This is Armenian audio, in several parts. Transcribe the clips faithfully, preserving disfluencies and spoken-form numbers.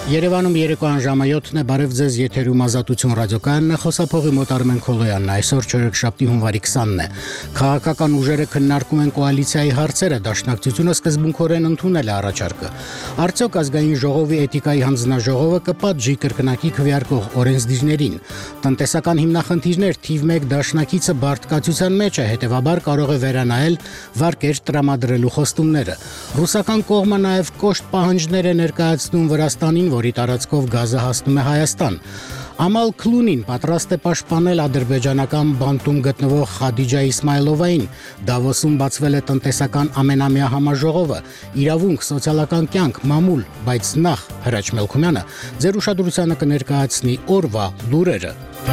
Երևանում երեկոյան ժամը յոթն է, բարև ձեզ, եթերում Ազատություն ռադիոկայանն է, խոսափողի մոտ Արմեն Քոլոյանն է, այսօր չորեքշաբթի հունվարի քսանն է։ Քաղաքական ուժերը քննարկում են կոալիցիայի հարցերը, դաշնակցությունը սկզբունքորեն ընդունել է առաջարկը։ Արդյոք ազգային ժողովի էթիկայի հանձնաժողովը կպատժի կրկնակի քվեարկող օրենսդիրներին։ Տնտեսական հիմնախնդիրներ թիվ մեկ դաշնակիցը բարդկացության մեջ է, հետևաբար կարող է վերանայել վարկեր տրամադրելու խոստումները։ Ռուսական կողմը նաև կոշտ պահանջներ է ներկայացնում Վրաստանին, որի տարածքով գազը հասնում է Հայաստան։ Ամալ Քլունին պատրաստ է պաշտպանել ադրբեջանական բանտում գտնվող Խադիջա Իսմայլովային։ Դավոսում բացվել է տնտեսական ամենամյա համաժողովը, իրավունք, սոցիալական կյանք, մամուլ, բայց նախ Հրաչ Մելքումյանը ձեր ուշադրությանը կներկայացնի օրվա լուրերը։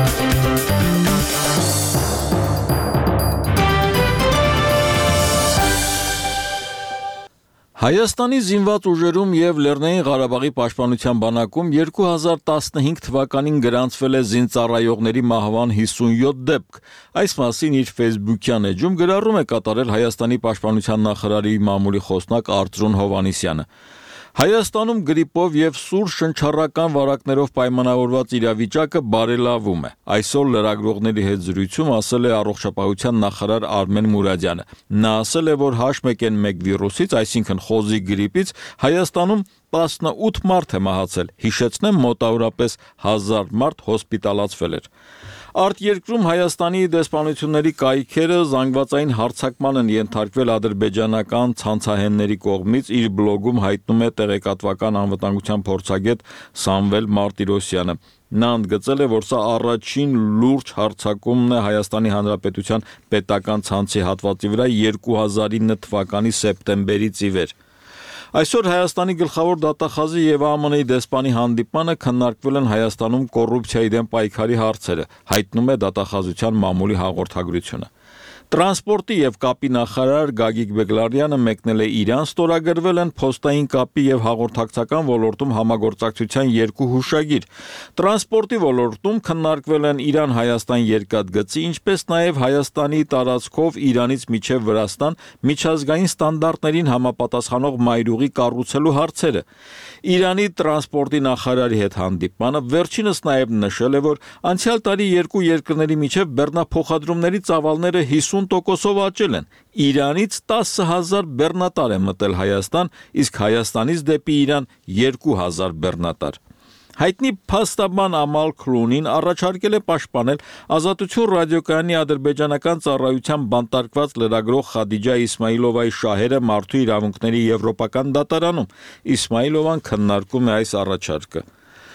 Հայաստանի զինված ուժերում և Լեռնային Ղարաբաղի պաշտպանության բանակում երկու հազար տասնհինգ թվականին գրանցվել է զինծառայողների մահվան հիսունյոթ դեպք։ Այս մասին իր ֆեյսբուքյան էջում գրառում է կատարել Հայաստանի պաշտպանության նախարարի մամուլի խոսնակ Արծրուն Հովհաննիսյանը։ Հայաստանում գրիպով և սուր շնչառական վարակներով պայմանավորված իրավիճակը բարելավում է։ Այսօր լրագրողների հետ զրույցում ասել է առողջապահության նախարար Արմեն Մուրադյանը։ Նա ասել է, որ H one N one վիրուսից, այսինքն խոզի գրիպից, Հայաստանում տասնութ մարդ է մահացել։ Հիշեցնեմ, մոտավորապես հազար մարդ հոսպիտալացվել էր։ Արտերկրում Հայաստանի դեսպանությունների կայքերը զանգվածային հարձակման են ենթարկվել ադրբեջանական ցանցահենների կողմից, իր բլոգում հայտնում է տեղեկատվական անվտանգության փորձագետ Սամվել Մարտիրոսյանը։ Նա ընդգծել է, որ սա առաջին լուրջ հարձակումն է Հայաստանի Հանրապետության պետական ցանցի հատվածի վրա երկու հազար ինը թվականի սեպտեմբերից ի վեր։ Այսօր Հայաստանի գլխավոր դատախազի և A M N-ի դեսպանի հանդիպմանը քննարկվել են Հայաստանում կոռուպցիայի դեմ պայքարի հարցերը, հայտնում է դատախազության մամուլի հաղորդագրությունը։ Տրանսպորտի և կապի նախարար Գագիկ Բեգլարյանը մեկնել է Իրան, ստորագրվել են փոստային կապի և հաղորդակցական ոլորտում համագործակցության երկու հուշագիր։ Տրանսպորտի ոլորտում քննարկվել են Իրան-Հայաստան երկաթգծի, ինչպես նաև Հայաստանի տարածքով Իրանից մինչև Վրաստան միջազգային ստանդարտներին համապատասխանող մայրուղի կառուցելու հարցերը։ Իրանի տրանսպորտի նախարարի հետ հանդիպմանը վերջինս նաև նշել է, որ անցյալ տարի երկու երկրների միջև բեռնափոխադրումների ծավալները հիսուն տոկոսով աճել են։ Իրանից տասը հազար բեռնատար է մտել Հայաստան, իսկ Հայաստանից դեպի Իրան երկու հազար բեռնատար։ Հայտնի փաստաբան Ամալ Քլունին առաջարկել է պաշտպանել Ազատություն ռադիոկայանի ադրբեջանական ծառայության բանտարկված լրագրող Խադիջա Իսմայլովայի շահերը մարդու իրավունքների եվրոպական դատարանում։ Իսմայլովան քննարկում է այս առաջարկը։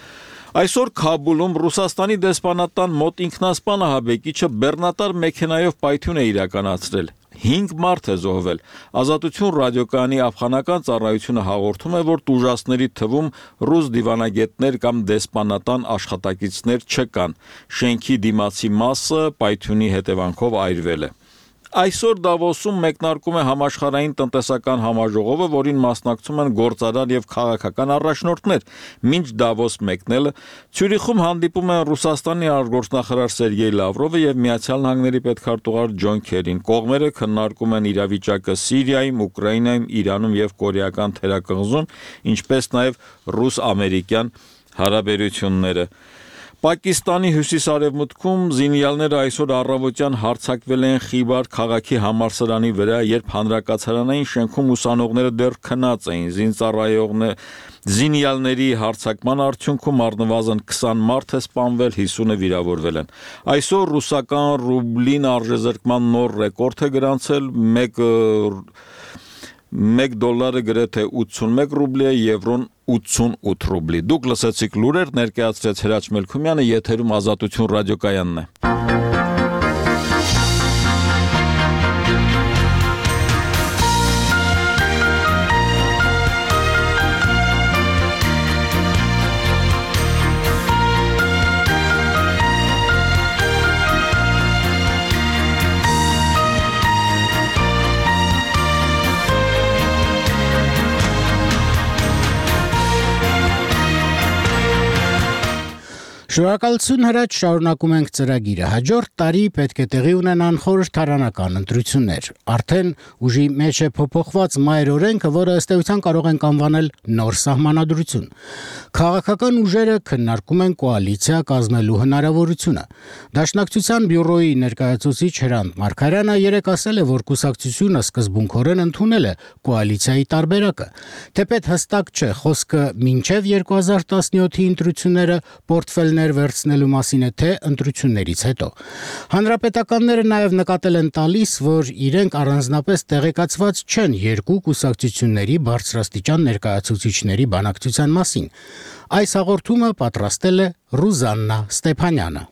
Այսօր Քաբուլում Ռուսաստանի դեսպանատան մոտ ինքնասպան ահաբեկիչը բեռնատար մեքենայով պայթյուն է իրականացրել։ Հինգ մարդ է զոհվել։ Ազատություն ռադիոկայանի աֆղանական ծառայությունը հաղորդում է, որ տուժածների թվում ռուս դիվանագետներ կամ դեսպանատան աշխատակիցներ չկան։ Շենքի դիմացի մասը պայթյունի հետևանքով այրվել է։ Այսօր Դավոսում մեկնարկում է համաշխարհային տնտեսական համաժողովը, որին մասնակցում են գործարար և քաղաքական առաջնորդներ։ Մինչ Դավոս մեկնելը Ցյուրիխում հանդիպում են Ռուսաստանի արտգործնախարար Սերգեյ Լավրովը և Միացյալ Նահանգների պետքարտուղար Ջոն Քերին։ Կողմերը քննարկում են իրավիճակը Սիրիայում, Ուկրաինայում, Իրանում և Կորեական թերակղզում, ինչպես նաև ռուս-ամերիկյան հարաբերությունները։ Պակիստանի հյուսիս-արևմուտքում զինյալները այսօր առավոտյան հարձակվել են Խիբար քաղաքի համալսարանի վրա, երբ հանրակացարանային շենքում ուսանողները դեռ քնած էին։ Զինծառայողներ Զինյալների հարձակման արդյունքում առնվազն քսան մարդ է սպանվել, հիսունը վիրավորվել են։ Այսօր ռուսական ռուբլին արժեզրկման նոր ռեկորդ է գրանցել, մեկ մեկ դոլարը գրեթե ութսունմեկ ռուբլի է, եվրոն ութսունութ ռուբլի։ Դուք լսեցիք լուրեր, ներկայացրեց Հրաչ Մելքումյանը, եթերում Ազատություն ռադիոկայանն է։ Շնորհակալություն Հրաչ, շարունակում ենք ծրագիրը։ Հաջորդ տարի պետք է տեղի ունենան խորհրդարանական ընտրություններ։ Արդեն ուժի մեջ է փոփոխված մայր օրենքը, որը ըստ էության կարող ենք անվանել նոր սահմանադրություն։ Քաղաքական ուժերը քննարկում են կոալիցիա կազմելու հնարավորությունը։ Դաշնակցության բյուրոյի ներկայացուցիչ Հրանտ Մարգարյանը երեկ ասել է, որ կուսակցությունը սկզբունքորեն ընդունել է կոալիցիայի տարբերակը։ Թեպետ հստակ չէ, խոսքը մինչև երկու հազար տասնյոթի ընտրությունները պորտֆելներ վերցնելու մասին է, թե ընտրություններից հետո։ Հանրապետականները նաև նկատել են տալիս, որ իրենք առանձնապես տեղեկացված չեն երկու կուսակցությունների բարձրաստիճան ներկայացուցիչների բանակցության մասին։ Այս հաղորդումը պատրաստել է Ռուզաննա Ստեփանյանը։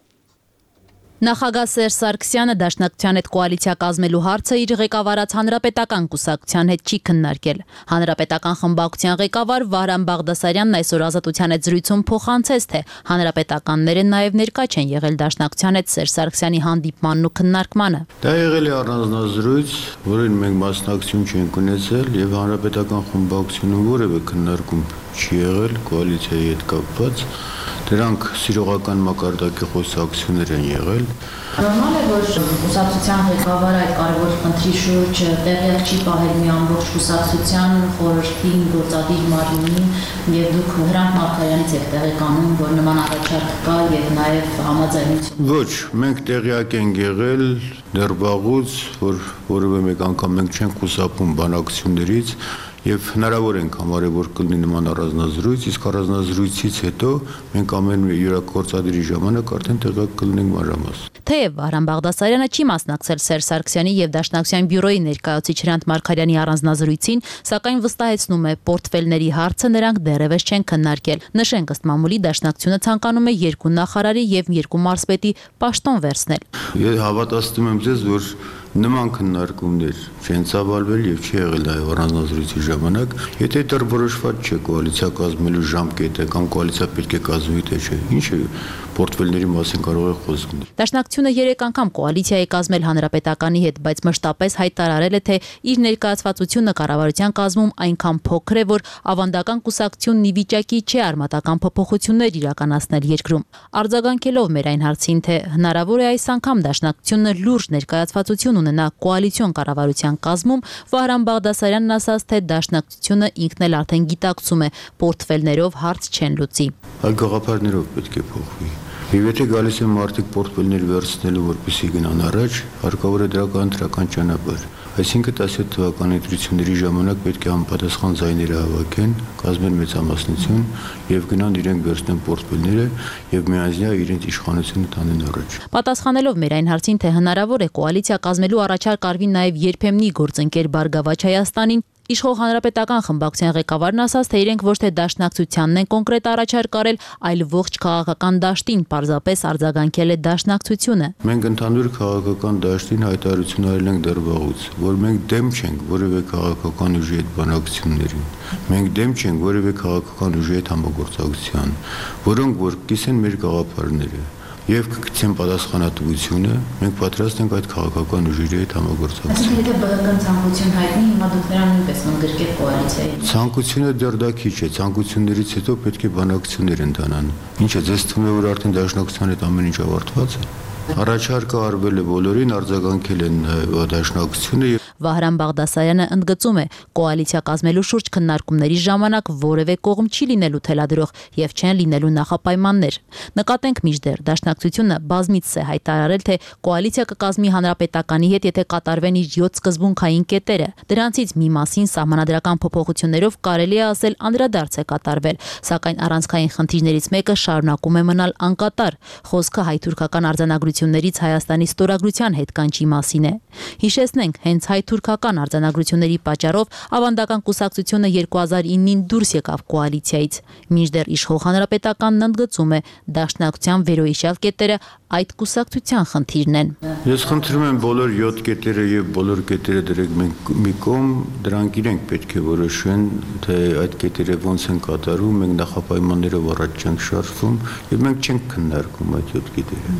Նախագահ Սերժ Սարգսյանը Դաշնակցության հետ կոալիցիա կազմելու հարցը իր ղեկավարած Հանրապետական կուսակցության հետ չի քննարկել։ Հանրապետական խմբակցության ղեկավար Վահրամ Բաղդասարյանն այսօր Ազատության հետ զրույցում փոխանցեց, թե հանրապետականները նաև ներկա չեն եղել Դաշնակցության հետ Սերժ Սարգսյանի հանդիպմանն ու քննարկմանը։ Դա եղել է առանձնազրույց, որին մենք մասնակցություն չենք ունեցել, եւ Հանրապետական խմբակցությունում որևէ քննարկում չի եղել կոալիցիայի հետ կապված։ Դրանք սիրողական մակարդակի խոսակցություններ են եղել։ Նորմալ է, որ կուսակցության ղեկավարը այդ կարևոր խնդրի շուրջ տեղյակ չի պահել մի ամբողջ կուսակցության խորհրդին, գործադիր մարմնին, եւ դուք Հրանտ Մարգարյանից եք տեղեկանում, որ նման առաջարկ կա եւ նաեւ համաձայնություն։ Ոչ, մենք տեղյակ ենք եղել դեռ վաղուց, որ որևէ մեկ անգամ մենք չենք խուսափում բանակցություններից եւ հնարավոր ենք համարել, որ կլինի նման առանձնազրույց, իսկ առանձնազրույցից հետո մենք ամեն յուրաքորձադրի ժամանակ արդեն տեղյակ կլինենք մանրամասն։ Թեև Վահրամ Բաղդասարյանը չի մասնակցել Սերժ Սարգսյանի եւ Դաշնակցության բյուրոյի ներկայացուցիչ Հրանտ Մարգարյանի առանձնազրույցին, սակայն վստահեցնում է, պորտֆելների հարցը նրանք դեռևս չեն քննարկել։ Նշենք, ըստ մամուլի Դաշնակցությունը ցանկանում է երկու նախարարի եւ երկու մարզպետի պաշտոն վերցնել։ Ես հավատացնում եմ ձեզ, որ նման քննարկումներ չեն ծավալվել եւ չի եղել նաեւ առանձնազրույցի ժամանակ, եթե դեռ որոշված չէ կոալիցիա կազմելու ժամկետը կամ կոալիցիա պետք է կազմվի թե չէ, ինչը պորտֆելների մասին կարող է խոսք լինել։ Դաշնակցությունը երեք անգամ կոալիցիա է կազմել Հանրապետականի հետ, բայց մշտապես հայտարարել է, թե իր ներկայացվածությունը կառավարության կազմում այնքան փոքր է, որ ավանդական կուսակցությունն ի վիճակի չէ արմատական փոփոխություններ իրականացնել երկրում։ Արձագանքելով մեր այն հարցին, թե հնարավոր է այս անգամ Դաշնակցությունը լուրջ ներկայացվածություն ունենա կոալիցիոն կառավարության կազմում, Վահրամ Բաղդասարյանն ասաց, թե Դաշնակցությունը ինքն էլ արդեն գիտակցում է, պորտֆելներով հարց չեն լուծի։ Այլ գաղափարներով պետք է փոխվի։ Եվ եթե գալիս են մարդիկ պորտֆելներ վերցնելու, որպեսզի գնան առաջ, հարկավոր է դրական ընտրական ճանապարհ։ Այսինքն տասնյոթ թվականի ընտրությունների ժամանակ պետք է համապատասխան ձայները հավաքեն, կազմեն մեծամասնություն եւ գնան իրենք վերցնեն պորտֆելները եւ միայնյա իրենց իշխանությունը տանեն առաջ։ Պատասխանելով մեր այն հարցին, թե հնարավոր է կոալիցիա կազմելու առաջարկ արվի նաեւ երբեմնի գործընկեր Բարգավաճ Հայաստանին, Իշխող Հանրապետական խմբակցության ղեկավարն ասաց, թե իրենք ոչ թե Դաշնակցությանն են կոնկրետ առաջարկ արել, այլ ողջ քաղաքական դաշտին, պարզապես արձագանքել է Դաշնակցությունը։ Մենք ընդհանուր քաղաքական դաշտին հայտարարություն արել ենք դեռ վաղուց, որ մենք դեմ չենք որևէ քաղաքական ուժի հետ բանակցություններին։ Մենք դեմ չենք որևէ քաղաքական ուժի հետ համագործակցության, որոնք որ կիսեն մեր գաղափարները։ Եվ կգցեն պատասխանատվությունը, մենք պատրաստ ենք այդ քաղաքական ուժերի հետ համագործակցել։ Եթե բգ ցանկություն հայտնի, հիմա դուք նրան նույնպես ընդգրկեք կոալիցիայի։ Ցանկությունը դեռ դա քիչ է, ցանկություններից հետո պետք է բանակցություններ ընթանան։ Ինչը ձեզ թվում է, որ արդեն Դաշնակցության հետ ամեն ինչ ավարտված է։ Առաջարկը արվել է բոլորին, արձագանքել են Դաշնակցությունը։ Վահրամ Բաղդասարյանը ընդգծում է, կոալիցիա կազմելու շուրջ քննարկումների ժամանակ որևէ կողմ չի լինելու թելադրող եւ չեն լինելու նախապայմաններ։ Նկատենք մինչդեռ Դաշնակցությունը բազմիցս է հայտարարել, թե կոալիցիա կկազմի Հանրապետականի հետ, եթե կատարվեն իր յոթ սկզբունքային կետերը։ Դրանցից մի մասին սահմանադրական փոփոխություններով կարելի է ասել անդրադարձ է կատարվել, սակայն առանցքային խնդիրներից մեկը շարունակում է մնալ անկատար։ Խոսքը հայ-թուրքական արձանագրություններից Հայաստանի ստորագրության հետ կանչի մասին է։ Հիշեցնենք, հենց հայ-թուրքական արձանագրությունների պատճառով ավանդական կուսակցությունը երկու հազար իննին դուրս եկավ կոալիցիայից։ Մինչդեռ իշխող Հանրապետականն ընդգծում է, Դաշնակցության վերոհիշյալ կետերը այդ կուսակցության խնդիրն են։ Ես խնդրում եմ բոլոր յոթ կետերը եւ բոլոր կետերը դրեք մենք մի կողմ, դրանք իրենք պետք է որոշեն, թե այդ կետերը ոնց են կատարում, մենք նախապայմաններով առաջ չենք շարժվում եւ մենք չենք քննարկում այդ յոթ կետերը։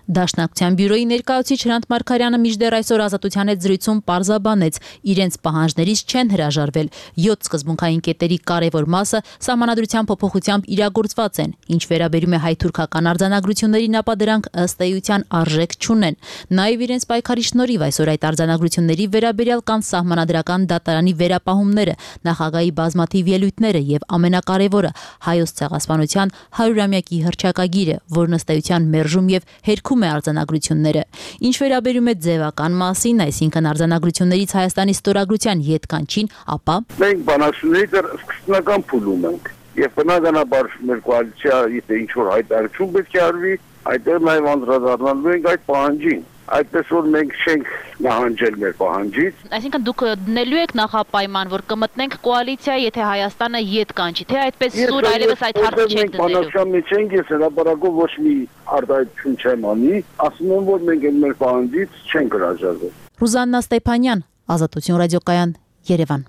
Դաշնակցության բյուրոյի ներկայացուցիչ Հրանտ Մարգարյանը մինչդեռ այսօր Ազատության հետ զրույցում պարզաբանեց, իրենց պահանջներից չեն հրաժարվել։ յոթ սկզբունքային կետերի կարևոր մասը սահմանադրության փոփոխությամբ իրագործված են, ինչ վերաբերում է հայ-թուրքական արձանագրություններին, ապա դրանք ըստ էության արժեք չունեն։ Նաև իրենց պայքարի շնորհիվ այսօր այդ արձանագրությունների վերաբերյալ կան սահմանադրական դատարանի վերապահումները, նախագահի բազմաթիվ ելույթները եւ ամենակարևորը հայոց ցեղասպանության հարյուրամյակի հռչակագիրը, որն ըստ էության մերժում եւ հերքում է արձանագրությունները։ Ինչ վերաբերում է ձևական մասին, այսինքն արձանագրություններից Հայաստանի ստորագրության յետքանչին, ապա մենք բանակցությունների դեռ սկզբնական փուլում ենք եւ բնականաբար մեր կոալիցիա եթե ինչ որ հայտարարություն պետք է արվի, այդտեղ նաեւ անդրադառնալու ենք այդ պահանջին։ Այդպես որ մենք չենք նահանջել մեր պահանջից։ Այսինքն դուք դնելու եք նախապայման, որ կմտնենք կոալիցիա, եթե Հայաստանը յետ կանչի, թե այդպես սուր այլևս այդ հարցը չեք դնելու։ Բանակցության մեջ ենք, ես հրապարակով ոչ մի արտահայտություն չեմ անի, ասում եմ, որ մենք մեր պահանջից չենք հրաժարվել։ Ռուզաննա Ստեփանյան, Ազատություն ռադիոկայան, Երևան։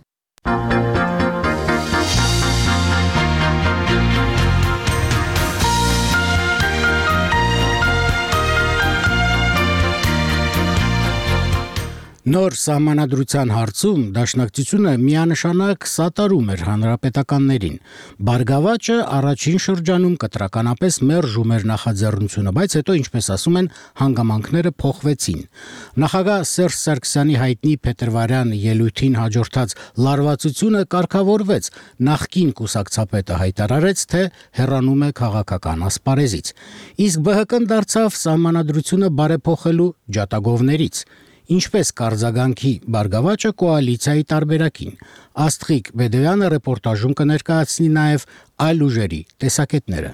Նոր սահմանադրության հարցում դաշնակցությունը միանշանակ սատարում էր հանրապետականներին։ Բարգավաճը առաջին շրջանում կտրականապես մերժում էր նախաձեռնությունը, բայց հետո, ինչպես ասում են, հանգամանքները փոխվեցին։ Նախագահ Սերժ Սարգսյանի հայտնի փետրվարյան ելույթին հաջորդած լարվածությունը կարգավորվեց։ Նախկին կուսակցապետը հայտարարեց, թե հեռանում է քաղաքական ասպարեզից։ Իսկ ԲՀԿ-ն դարձավ սահմանադրությունը բարեփոխելու ջատագովներից։ Ինչպես կարձագանքի Բարգավաճը կոալիցիայի տարբերակին։ Աստղիկ Բեդոյանը ռեպորտաժում կներկայացնի նաև այլ ուժերի տեսակետները։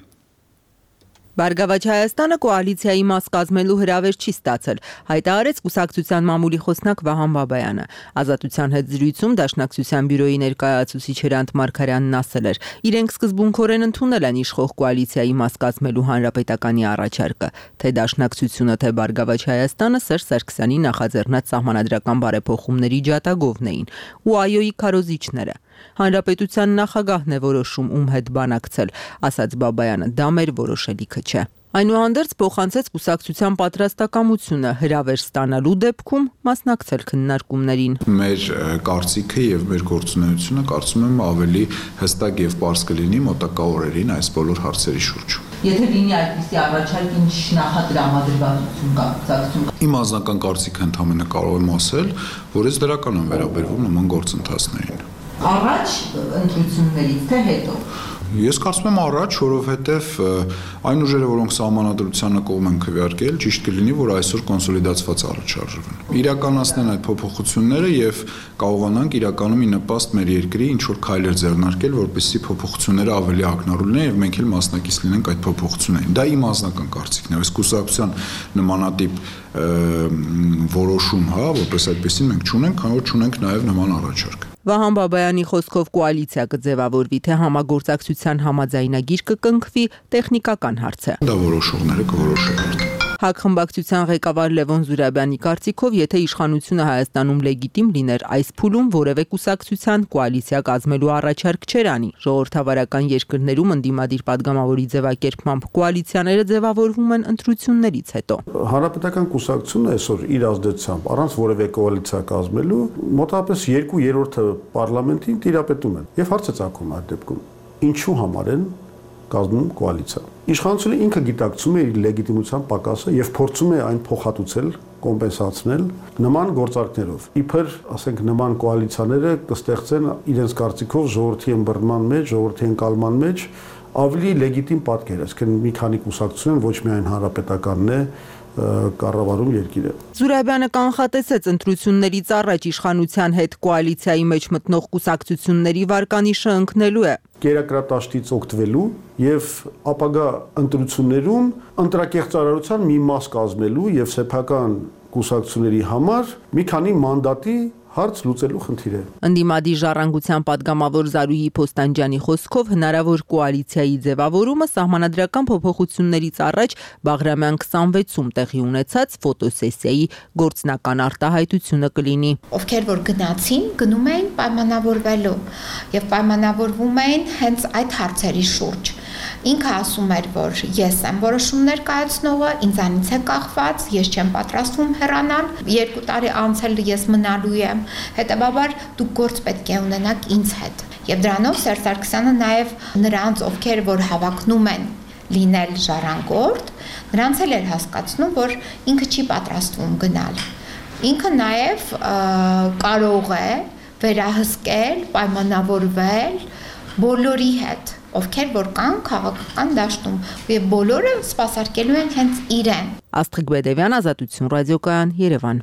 Բարգավաճ Հայաստանը կոալիցիայի մաս կազմելու հրավեր չի ստացել, հայտարարեց կուսակցության մամուլի խոսնակ Վահան Բաբայանը։ Ազատության հետ զրույցում դաշնակցության բյուրոյի ներկայացուցիչ Հրանտ Մարգարյանն ասել էր, իրենք սկզբունքորեն ընդունել են իշխող կոալիցիայի մաս կազմելու հանրապետականի առաջարկը, թե դաշնակցությունը, թե Բարգավաճ Հայաստանը Սերժ Սարգսյանի նախաձեռնած սահմանադրական բարեփոխումների ջատագովն էին ու այոյի քարոզիչները։ Հանրապետության նախագահն է որոշում ում հետ բանակցել, ասաց Բաբայանը, դա մեր որոշելիքը չէ։ Այնուհանդերձ փոխանցեց կուսակցության պատրաստակամությունը հրավեր ստանալու դեպքում մասնակցել քննարկումներին։ Մեր կարծիքը եւ մեր գործունեությունը կարծում եմ ավելի հստակ եւ պարզ կլինի մոտակա օրերին այս բոլոր հարցերի շուրջ։ Եթե լինի այդպիսի առաջարկ, ինչ նախադրամադրվածություն կա կուսակցություն։ Իմ անձնական կարծիքը ընդհանրապես կարող եմ ասել, որ ես դրական եմ վերաբերվում նման գործընթացներին։ Առաջ ընտրություններից թե հետո։ Ես կարծում եմ առաջ, որովհետև այն ուժերը, որոնք սահմանադրությանը կողմ են քվեարկել, ճիշտ կլինի, որ այսօր կոնսոլիդացված առաջարժվեն։ Իրականացնեն այդ փոփոխությունները եւ կարողանանք իրականում ի նպաստ մեր երկրի ինչ որ քայլեր ձեռնարկել, որպեսզի փոփոխությունները ավելի ակնառու լինեն եւ մենք էլ մասնակից լինենք այդ փոփոխություններին։ Դա իմ անձնական կարծիքն է, այս կուսակցության նմանատիպ որոշում, հա, որպես այդպեսին մենք չունենք, քանի որ չունենք նաեւ նման առաջարկ։ Վահան Բաբայանի խոսքով կոալիցիա կձևավորվի, թե համագործակցության համաձայնագիր կկնքվի, տեխնիկական հարց է։ Դա որոշողները կորոշեն։ ՀԱԿ խմբակցության ղեկավար Լևոն Զուրաբյանի կարծիքով, եթե իշխանությունը Հայաստանում լեգիտիմ լիներ, այս փուլում որևէ կուսակցության կոալիցիա կազմելու առաջարկ չէր անի։ Ժողովրդավարական երկրներում ընդդիմադիր падգամավորի ձևակերպմամբ կոալիցիաները ձևավորվում են ընտրություններից հետո։ Հանրապետական կուսակցությունը այսօր իր ազդեցությամբ առանց որևէ կոալիցիա կազմելու մոտավորապես երկու երրորդը պարլամենտին տիրապետում են։ Եվ հարց է ծագում այդ դեպքում, ինչու համար են կազմում կոալիցիա։ Իշխանությունը ինքը գիտակցում է իր լեգիտիմության պակասը եւ փորձում է այն փոխհատուցել, կոմպենսացնել նման գործարքներով։ Իբր, ասենք, նման կոալիցիաները կստեղծեն իրենց կարծիքով ժողովրդի ըմբռնման մեջ, ժողովրդի ընկալման մեջ ավելի լեգիտիմ պատկեր, այսինքն մի քանի կուսակցություն ոչ միայն հանրապետականն է կառավարում երկիրը։ Զուրաբյանը կանխատեսեց ընտրություններից առաջ իշխանության հետ կոալիցիայի մեջ մտնող կուսակցությունների վարկանիշը ընկնելու է։ Կերակրատաշտից օգտվելու եւ ապագա ընտրություններում ընտրակեղծարարության մի մաս կազմելու եւ սեփական կուսակցությունների համար մի քանի մանդատի հարց լուծելու խնդիր է։ Ընդդիմադիր ժառանգության падգամավոր Զարուհի Փոստանջյանի խոսքով հնարավոր կոալիցիայի ձևավորումը սահմանադրական փոփոխություններից առաջ Բաղրամյան քսանվեցում տեղի ունեցած ֆոտոսեսիայի գործնական արտահայտությունը կլինի։ Ովքեր որ գնացին, գնում էին պայմանավորվելու եւ պայմանավորվում էին հենց այդ հարցերի շուրջ։ Ինքը ասում էր, որ ես եմ որոշումներ կայացնողը, ինձանից է կախված, ես չեմ պատրաստվում հեռանալ, երկու տարի անցել ես մնալու եմ, հետևաբար դուք գործ պետք է ունենաք ինձ հետ։ Եվ դրանով Սերժ Սարգսյանը նաև նրանց, ովքեր որ հավակնում են լինել ժառանգորդ, նրանց էլ էր հասկացնում, որ ինքը չի պատրաստվում գնալ։ Ինքը նաև կարող է վերահսկել, պայմանավորվել բոլորի հետ, ովքեր որ կան քաղաքական դաշտում, եւ բոլորը սպասարկելու են հենց իրեն։ Աստղիկ Բեդևյան, Ազատություն ռադիոկայան, Երևան։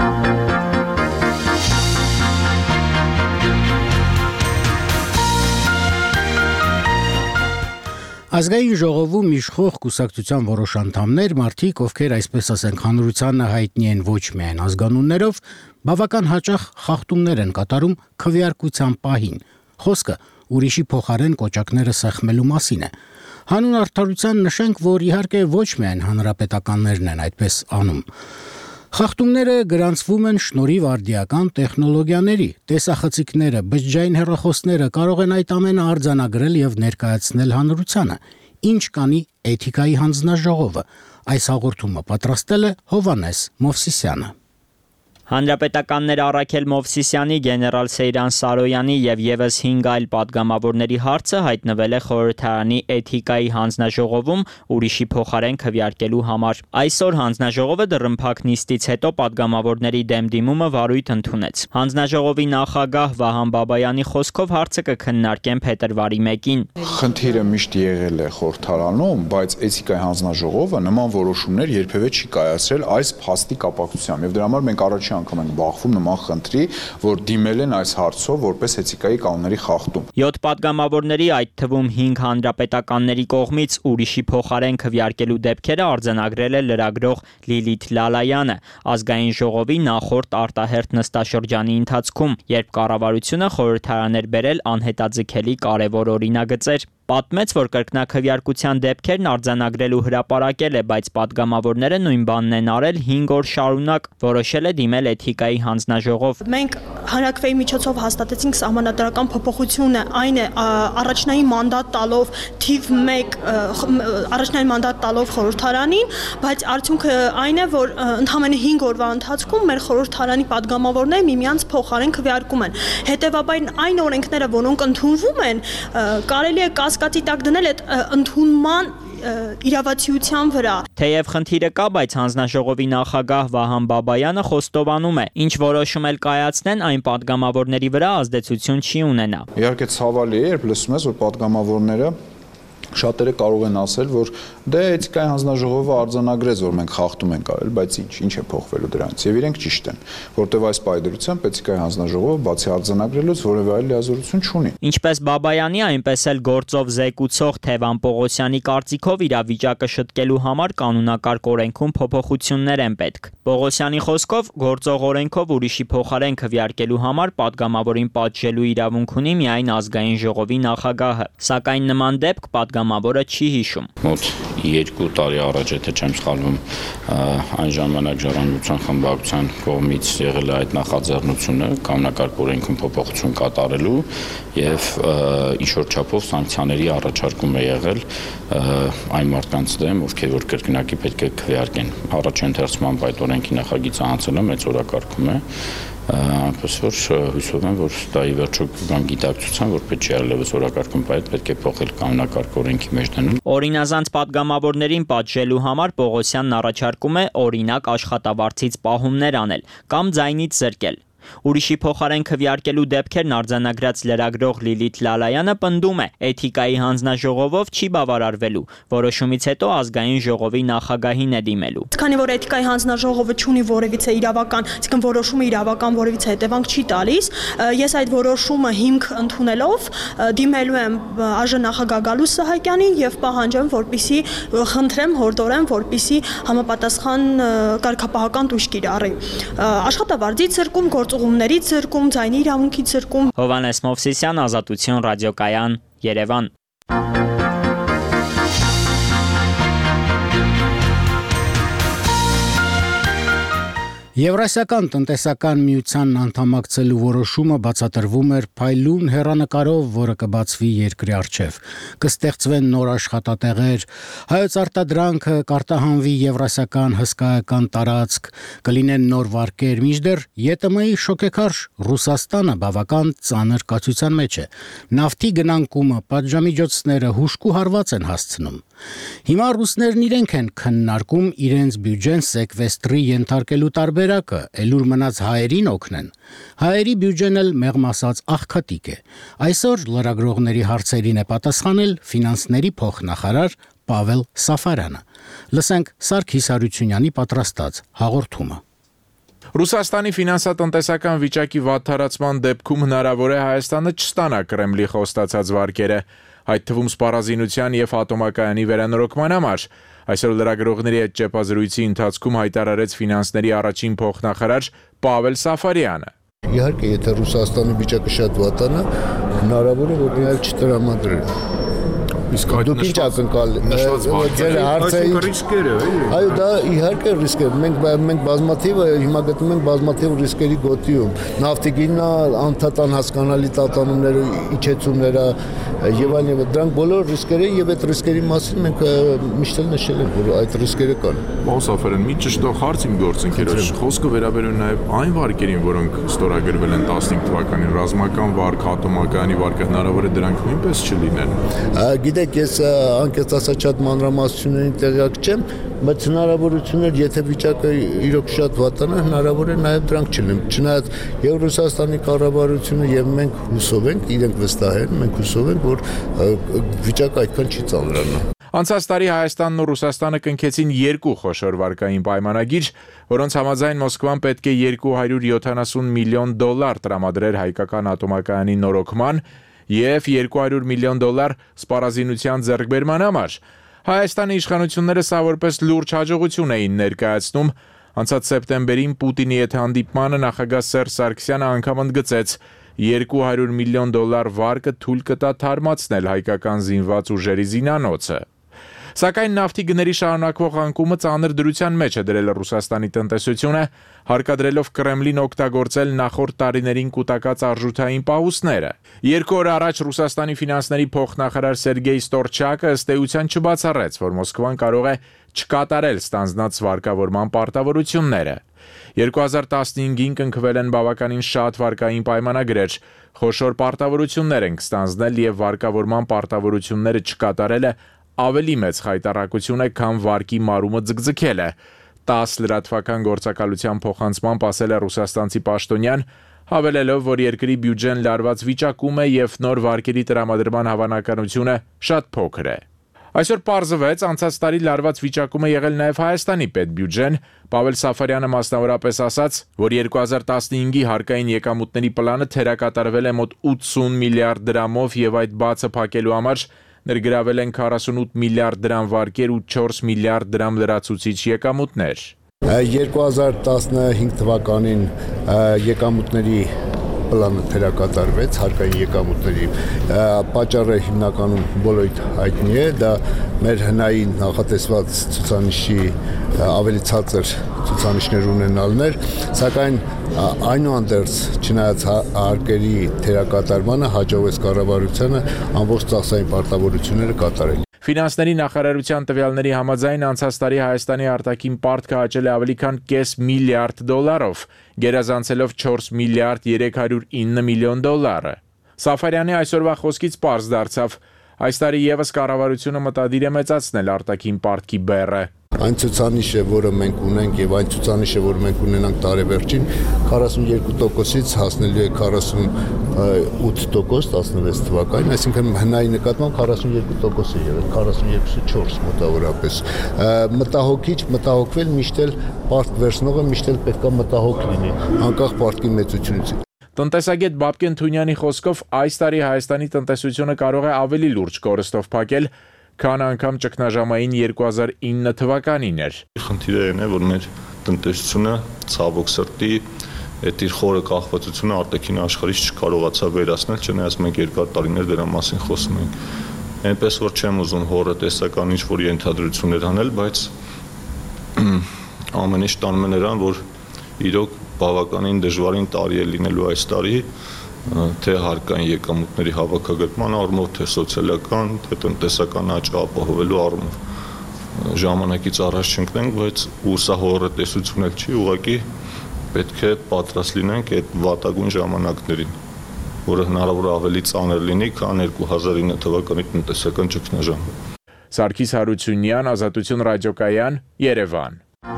Ազգային ժողովում իշխող կուսակցության որոշ անդամներ, մարդիկ, ովքեր այսպես ասենք հանրությանը հայտնի են ոչ միայն ազգանուններով, բավական հաճախ խախտումներ են կատարում քվեարկության պահին։ Խոսքը ուրիշի փոխարեն կոճակները սեղմելու մասին է։ Հանուն արդարության նշենք, որ իհարկե ոչ միայն հանրապետականներն են այդպես անում։ Խախտումները գրանցվում են շնորհիվ արդիական տեխնոլոգիաների, տեսախցիկները, բջջային հեռախոսները կարող են այդ ամենը արձանագրել եւ ներկայացնել հանրությանը։ Ինչ կանի էթիկայի հանձնաժողովը։ Այս հաղորդումը պատրաստել է Հովանես Մովսիսյանը։ Հանրապետականներ Առաքել Մովսիսյանի, գեներալ Սեյրան Սարոյանի եւ եւս հինգ այլ падգամավորների հարցը հայտնվել է խորհրդարանի էթիկայի հանձնաժողովում ուրիշի փոխարեն քվեարկելու համար։ Այսօր հանձնաժողովը դռնփակ նիստից հետո падգամավորների դեմ դիմումը վարույթ ընդունեց։ Հանձնաժողովի նախագահ Վահան Բաբայանի խոսքով հարցը կքննարկեն փետրվարի մեկին։ Խնդիրը միշտ եղել է խորհրդարանում, բայց էթիկայի հանձնաժողովը նման որոշումներ երբևէ չի կայացրել այս փաստի կապակցությամբ եւ դրա համար մենք առաջ անգամ ենք բախվում նման խնդրի, որ դիմել են այս հարցով որպես էթիկայի կանոնների խախտում։ յոթ падգամավորների, այդ թվում հինգ հանրապետականների կողմից ուրիշի փոխարեն քվեարկելու դեպքերը արձանագրել է լրագրող Լիլիթ Լալայանը ազգային ժողովի նախորդ արտահերթ նստաշրջանի ընթացքում, երբ կառավարությունը խորհրդարան էր բերել անհետաձգելի կարևոր օրինագծեր։ Պատմեց, որ կրկնակվեարկության դեպքերն արձանագրելու հրապարակել է, բայց падգամավորները նույն բանն են արել հինգ օր շարունակ, որոշել է դիմել էթիկայի հանձնաժողով։ Մենք հանրաքվեի միջոցով հաստատեցինք սահմանադրական փոփոխությունը, այն է առաջնային մանդատ տալով թիվ մեկ առաջնային մանդատ տալով խորհրդարանին, բայց արդյունքը այն է, որ ընդամենը հինգ օրվա ընթացքում մեր խորհրդարանի падգամավորները միմյանց փոխարեն քվեարկում են։ Հետևաբար այն օրենքները, որոնք ընդունվում են, կարելի է կասկածի տակ դնել այդ ընդունման իրավացիության վրա։ Թեև խնդիրը կա, բայց հանձնաժողովի նախագահ Վահան Բաբայանը խոստովանում է, ինչ որոշում էլ կայացնեն, այն падգամավորների վրա ազդեցություն չի ունենա։ Իհարկե ցավալի է, երբ լսում ես, որ падգամավորները շատերը կարող են ասել, որ դե էթիկայի հանձնաժողովը արձանագրեց, որ մենք խախտում ենք արել, բայց ինչ, ինչ է փոխվելու դրանից։ Եվ իրենք ճիշտ են, որտեղ այս պայդրությամբ էթիկայի հանձնաժողովը բացի արձանագրելուց որևէ այլ լիազորություն չունի։ Ինչպես Բաբայանի, այնպես էլ գործով զեկուցող Թևան Պողոսյանի կարծիքով իրավիճակը շտկելու համար կանոնակարգ օրենքում փոփոխություններ են պետք։ Պողոսյանի խոսքով գործող օրենքով ուրիշի փոխարեն քվեարկելու համար падգամավորին պատժելու իրավունք ունի միայն ազգային ժողովի նախագահը, սակայն նման դեպք падգամավորը չի հիշում։ Մոտ երկու տարի առաջ, եթե չեմ սխալվում, այն ժամանակ ժառանգության խմբակցության կողմից եղել է այդ նախաձեռնությունը կանոնակարգ օրենքում փոփոխություն կատարելու եւ ինչ-որ չափով սանկցիաների առաջարկում է եղել այն մարդկանց դեմ, ովքեր որ կրկնակի պետք է քվեարկեն։ Առաջին ընթերցման այդ օրենքի նախագիծը հանձնելը մեծ օրակարգում է։ Այնպես որ հույսով եմ, որ դա ի վերջո կգան գիտակցության, որ պետք չի այլևս օրակարգում բայց պետք է փոխել կանոնակարգ օրենքի մեջ դնել։ Օրինազանց падգամավորներին պատժելու համար Պողոսյանն առաջարկում է օրինակ աշխատավարձից պահումներ անել կամ ձայնից զրկել։ Ուրիշի փոխարեն քվեարկելու դեպքերն արձանագրած լրագրող Լիլիթ Լալայանը պնդում է, էթիկայի հանձնաժողովով չի բավարարվելու, որոշումից հետո ազգային ժողովի նախագահին է դիմելու։ Քանի որ էթիկայի հանձնաժողովը չունի որևիցե իրավական, այսինքն որոշումը իրավական որևիցե հետևանք չի տալիս, ես այդ որոշումը հիմք ընդունելով դիմելու եմ ԱԺ նախագահ Գալուստ Սահակյանին եւ պահանջեմ, որպեսզի խնդրեմ, հորդորեմ, որպեսզի համապատասխան կարգապահական տույժ կիրառի։ Աշխատավարձի ցրկում, գործողումների ցրկում, ձայնի իրավունքի ցրկում։ Հովանես Մովսիսյան, Ազատություն ռադիոկայան, Երևան։ Եվրասիական տնտեսական միությանն անդամակցելու որոշումը բացատրվում էր փայլուն հեռանկարով, որը կբացվի երկրի առջև։ Կստեղծվեն նոր աշխատատեղեր, հայոց արտադրանքը կարտահանվի եվրասիական հսկայական տարածք, կլինեն նոր վարկեր, մինչդեռ ԵՏՄ-ի շոկեքարշ Ռուսաստանը բավական ծանր կացության մեջ է։ Նավթի գնանկումը, պատժամիջոցները հուժկու հարված են հասցնում։ Հիմա ռուսներն իրենք են քննարկում իրենց բյուջեն սեկվեստրի ենթարկելու տարբերակը, ելուր մնաց հայերին օգնեն։ Հայերի բյուջեն էլ մեղմ ասած աղքատիկ է։ Այսօր լրագրողների հարցերին է պատասխանել ֆինանսների փոխնախարար Պավել Սաֆարյանը։ Լսենք Սարգիս Հարությունյանի պատրաստած հաղորդումը։ Ռուսաստանի ֆինանսատնտեսական վիճակի վատթարացման դեպքում հնարավոր է Հայաստանը չստանա Կրեմլի խոստացած վարկերը, այդ թվում սպառազինության եւ ատոմակայանի վերանորոգման համար։ Այսօր լրագրողների հետ ճեպազրույցի ընթացքում հայտարարեց ֆինանսների առաջին փոխնախարար Պավել Սաֆարյանը։ Իհարկե, եթե Ռուսաստանի վիճակը շատ վատանա, հնարավոր է որ միայն չտրամադրեն։ Իսկ դուք ինչ ակնկալ ձեր հարցային ռիսկերը, այո, դա իհարկե ռիսկ է։ Մենք մենք բազմաթիվ հիմա գտնում ենք բազմաթիվ ռիսկերի գոտիում։ Նավթի գինը անդադար հասկանալի տատանումները, իջեցումները եւ այլն, եւ դրանք բոլոր ռիսկեր են եւ այդ ռիսկերի մասին մենք միշտ էլ նշել ենք, որ այդ ռիսկերը կան։ Պարոն Սաֆարյան, մի ճշտող հարց իմ գործընկերոջ, խոսքը վերաբերում նաեւ այն վարկերին, որոնք ստորագրվել են տասնհինգ թվականին, ռազմական վարկ, ատոմակայանի վարկը, հնարավոր է դրանք նույնպես չլինեն։ Գիտեք, ես անկեղծ ասած շատ մանրամասնությունների տեղյակ չեմ, բայց հնարավորություններ, եթե վիճակը իրոք շատ վատանա, հնարավոր է նաև դրանք չլինեն։ Չնայած եւ Ռուսաստանի կառավարությունը եւ մենք հուսով ենք, իրենք վստահ են, մենք հուսով ենք, որ վիճակը այդքան չի ծանրանա։ Անցած տարի Հայաստանն ու Ռուսաստանը կնքեցին երկու խոշոր վարկային պայմանագիր, որոնց համաձայն Մոսկվան պետք է երկու հարյուր յոթանասուն միլիոն դոլար տրամադրեր հայկական ատոմակայանի նորոգման եւ երկու հարյուր միլիոն դոլար սպառազինության ձեռքբերման համար։ Հայաստանի իշխանությունները սա որպես լուրջ հաջողություն էին ներկայացնում։ Անցած սեպտեմբերին Պուտինի հետ հանդիպմանը նախագահ Սերժ Սարգսյանը անգամ ընդգծեց, երկու հարյուր միլիոն դոլար վարկը թույլ կտա թարմացնել հայկական զինված ուժերի զինանոցը։ Սակայն նավթի գների շարունակվող անկումը ծանր դրության մեջ է դրել Ռուսաստանի տնտեսությունը, հարկադրելով Կրեմլին օգտագործել նախորդ տարիներին կուտակած արժութային պահուստները։ Երկու օր առաջ Ռուսաստանի ֆինանսների փոխնախարար Սերգեյ Ստորչակը ըստ էության չբացառեց, որ Մոսկվան կարող է չկատարել ստանձնած վարկավորման պարտավորությունները։ երկու հազար տասնհինգին կնքվել են բավականին շատ վարկային պայմանագրեր, խոշոր պարտավորություններ են կստանձնել եւ վարկավորման պարտավորությունները չկատարելը ավելի մեծ խայտառակություն է, քան վարկի մարումը ձգձգելը։ տաս լրատվական գործակալության փոխանցմամբ ասել է ռուսաստանցի պաշտոնյան, հավելելով, որ երկրի բյուջեն լարված վիճակում է եւ նոր վարկերի տրամադրման հավանականությունը շատ փոքր է։ Այսօր պարզվեց, անցած տարի լարված վիճակում է եղել նաև Հայաստանի պետբյուջեն։ Պավել Սաֆարյանը մասնավորապես ասաց, որ երկու հազար տասնհինգի հարկային եկամուտների պլանը թերակատարվել է մոտ ութսուն միլիարդ դրամով եւ այդ բացը փակելու համար ներգրավել են քառասունութ միլիարդ դրամ վարկեր ու չորս միլիարդ դրամ լրացուցիչ եկամուտներ։ երկու հազար տասնհինգ թվականին եկամուտների պլանը թերակատարվեց, հարկային եկամուտների պատճառը հիմնականում բոլորիդ հայտնի է, դա մեր հնային նախատեսված ցուցանիշի ավելի ցածր ցուցանիշներ ունենալն էր, սակայն այնուհանդերձ չնայած հարկերի թերակատարմանը հաջողվեց կառավարությանը ամբողջ ծախսային պարտավորությունները կատարել։ Ֆինանսների նախարարության տվյալների համաձայն անցած տարի Հայաստանի արտաքին պարտքը աճել է ավելի քան կես միլիարդ դոլարով, գերազանցելով չորս միլիարդ երեք հարյուր ինը միլիոն դոլարը։ Սաֆարյանի այսօրվա խոսքից պարզ դարձավ, այս տարի եւս կառավարությունը մտադիր է մեծացնել արտաքին պարտքի բեռը։ Այն ցուցանիշը, որը մենք ունենք եւ այն ցուցանիշը, որը մենք ունենանք տարեվերջին, քառասունյոթ տոկոսից հասնելու է քառասունութ տոկոս տասնվեց թվականին, այսինքն հնայի նկատմամբ քառասունյոթ տոկոս է եղել, քառասունյոթ չորս մոտավորապես։ Մտահոգիչ, մտահոգվել միշտ էլ պարտ վերցնողը միշտ էլ պետքա մտահոգ լինի, անկախ պարտքի մեծությունից։ Տնտեսագետ Բաբկեն Թունյանի խոսքով այս տարի Հայաստանի տնտեսությունը կարող է ավելի լուրջ կորստով փակել, քան անգամ ճգնաժամային երկու հազար ինը թվականին էր։ Խնդիրը այն է, որ մեր տնտեսությունը ցավոք սրտի այդ իր խորը կախվածությունը արտաքին աշխարհից չկարողացավ վերացնել, չնայած մենք երկար տարիներ դրա մասին խոսում ենք։ Այնպես որ չեմ ուզում հորը տեսական ինչ որ ենթադրություններ անել, բայց ամեն ինչ տանում է նրան, որ իրոք բավականին դժվարին տարի է լինելու այս տարի, թե հարկային եկամուտների հավաքագրման առումով, թե սոցիալական, թե տնտեսական աճ ապահովելու առումով։ Ժամանակից առաջ չընկնենք, բայց ուսահորը տեսություն էլ չի, ուղղակի պետք է պատրաստ լինենք այդ վատագույն ժամանակներին, որը հնարավոր ավելի ծանր լինի, քան երկու հազար ինը թվականի տնտեսական ճգնաժամը։ Սարգիս Հարությունյան, Ազատություն ռադիոկայան, Երևան։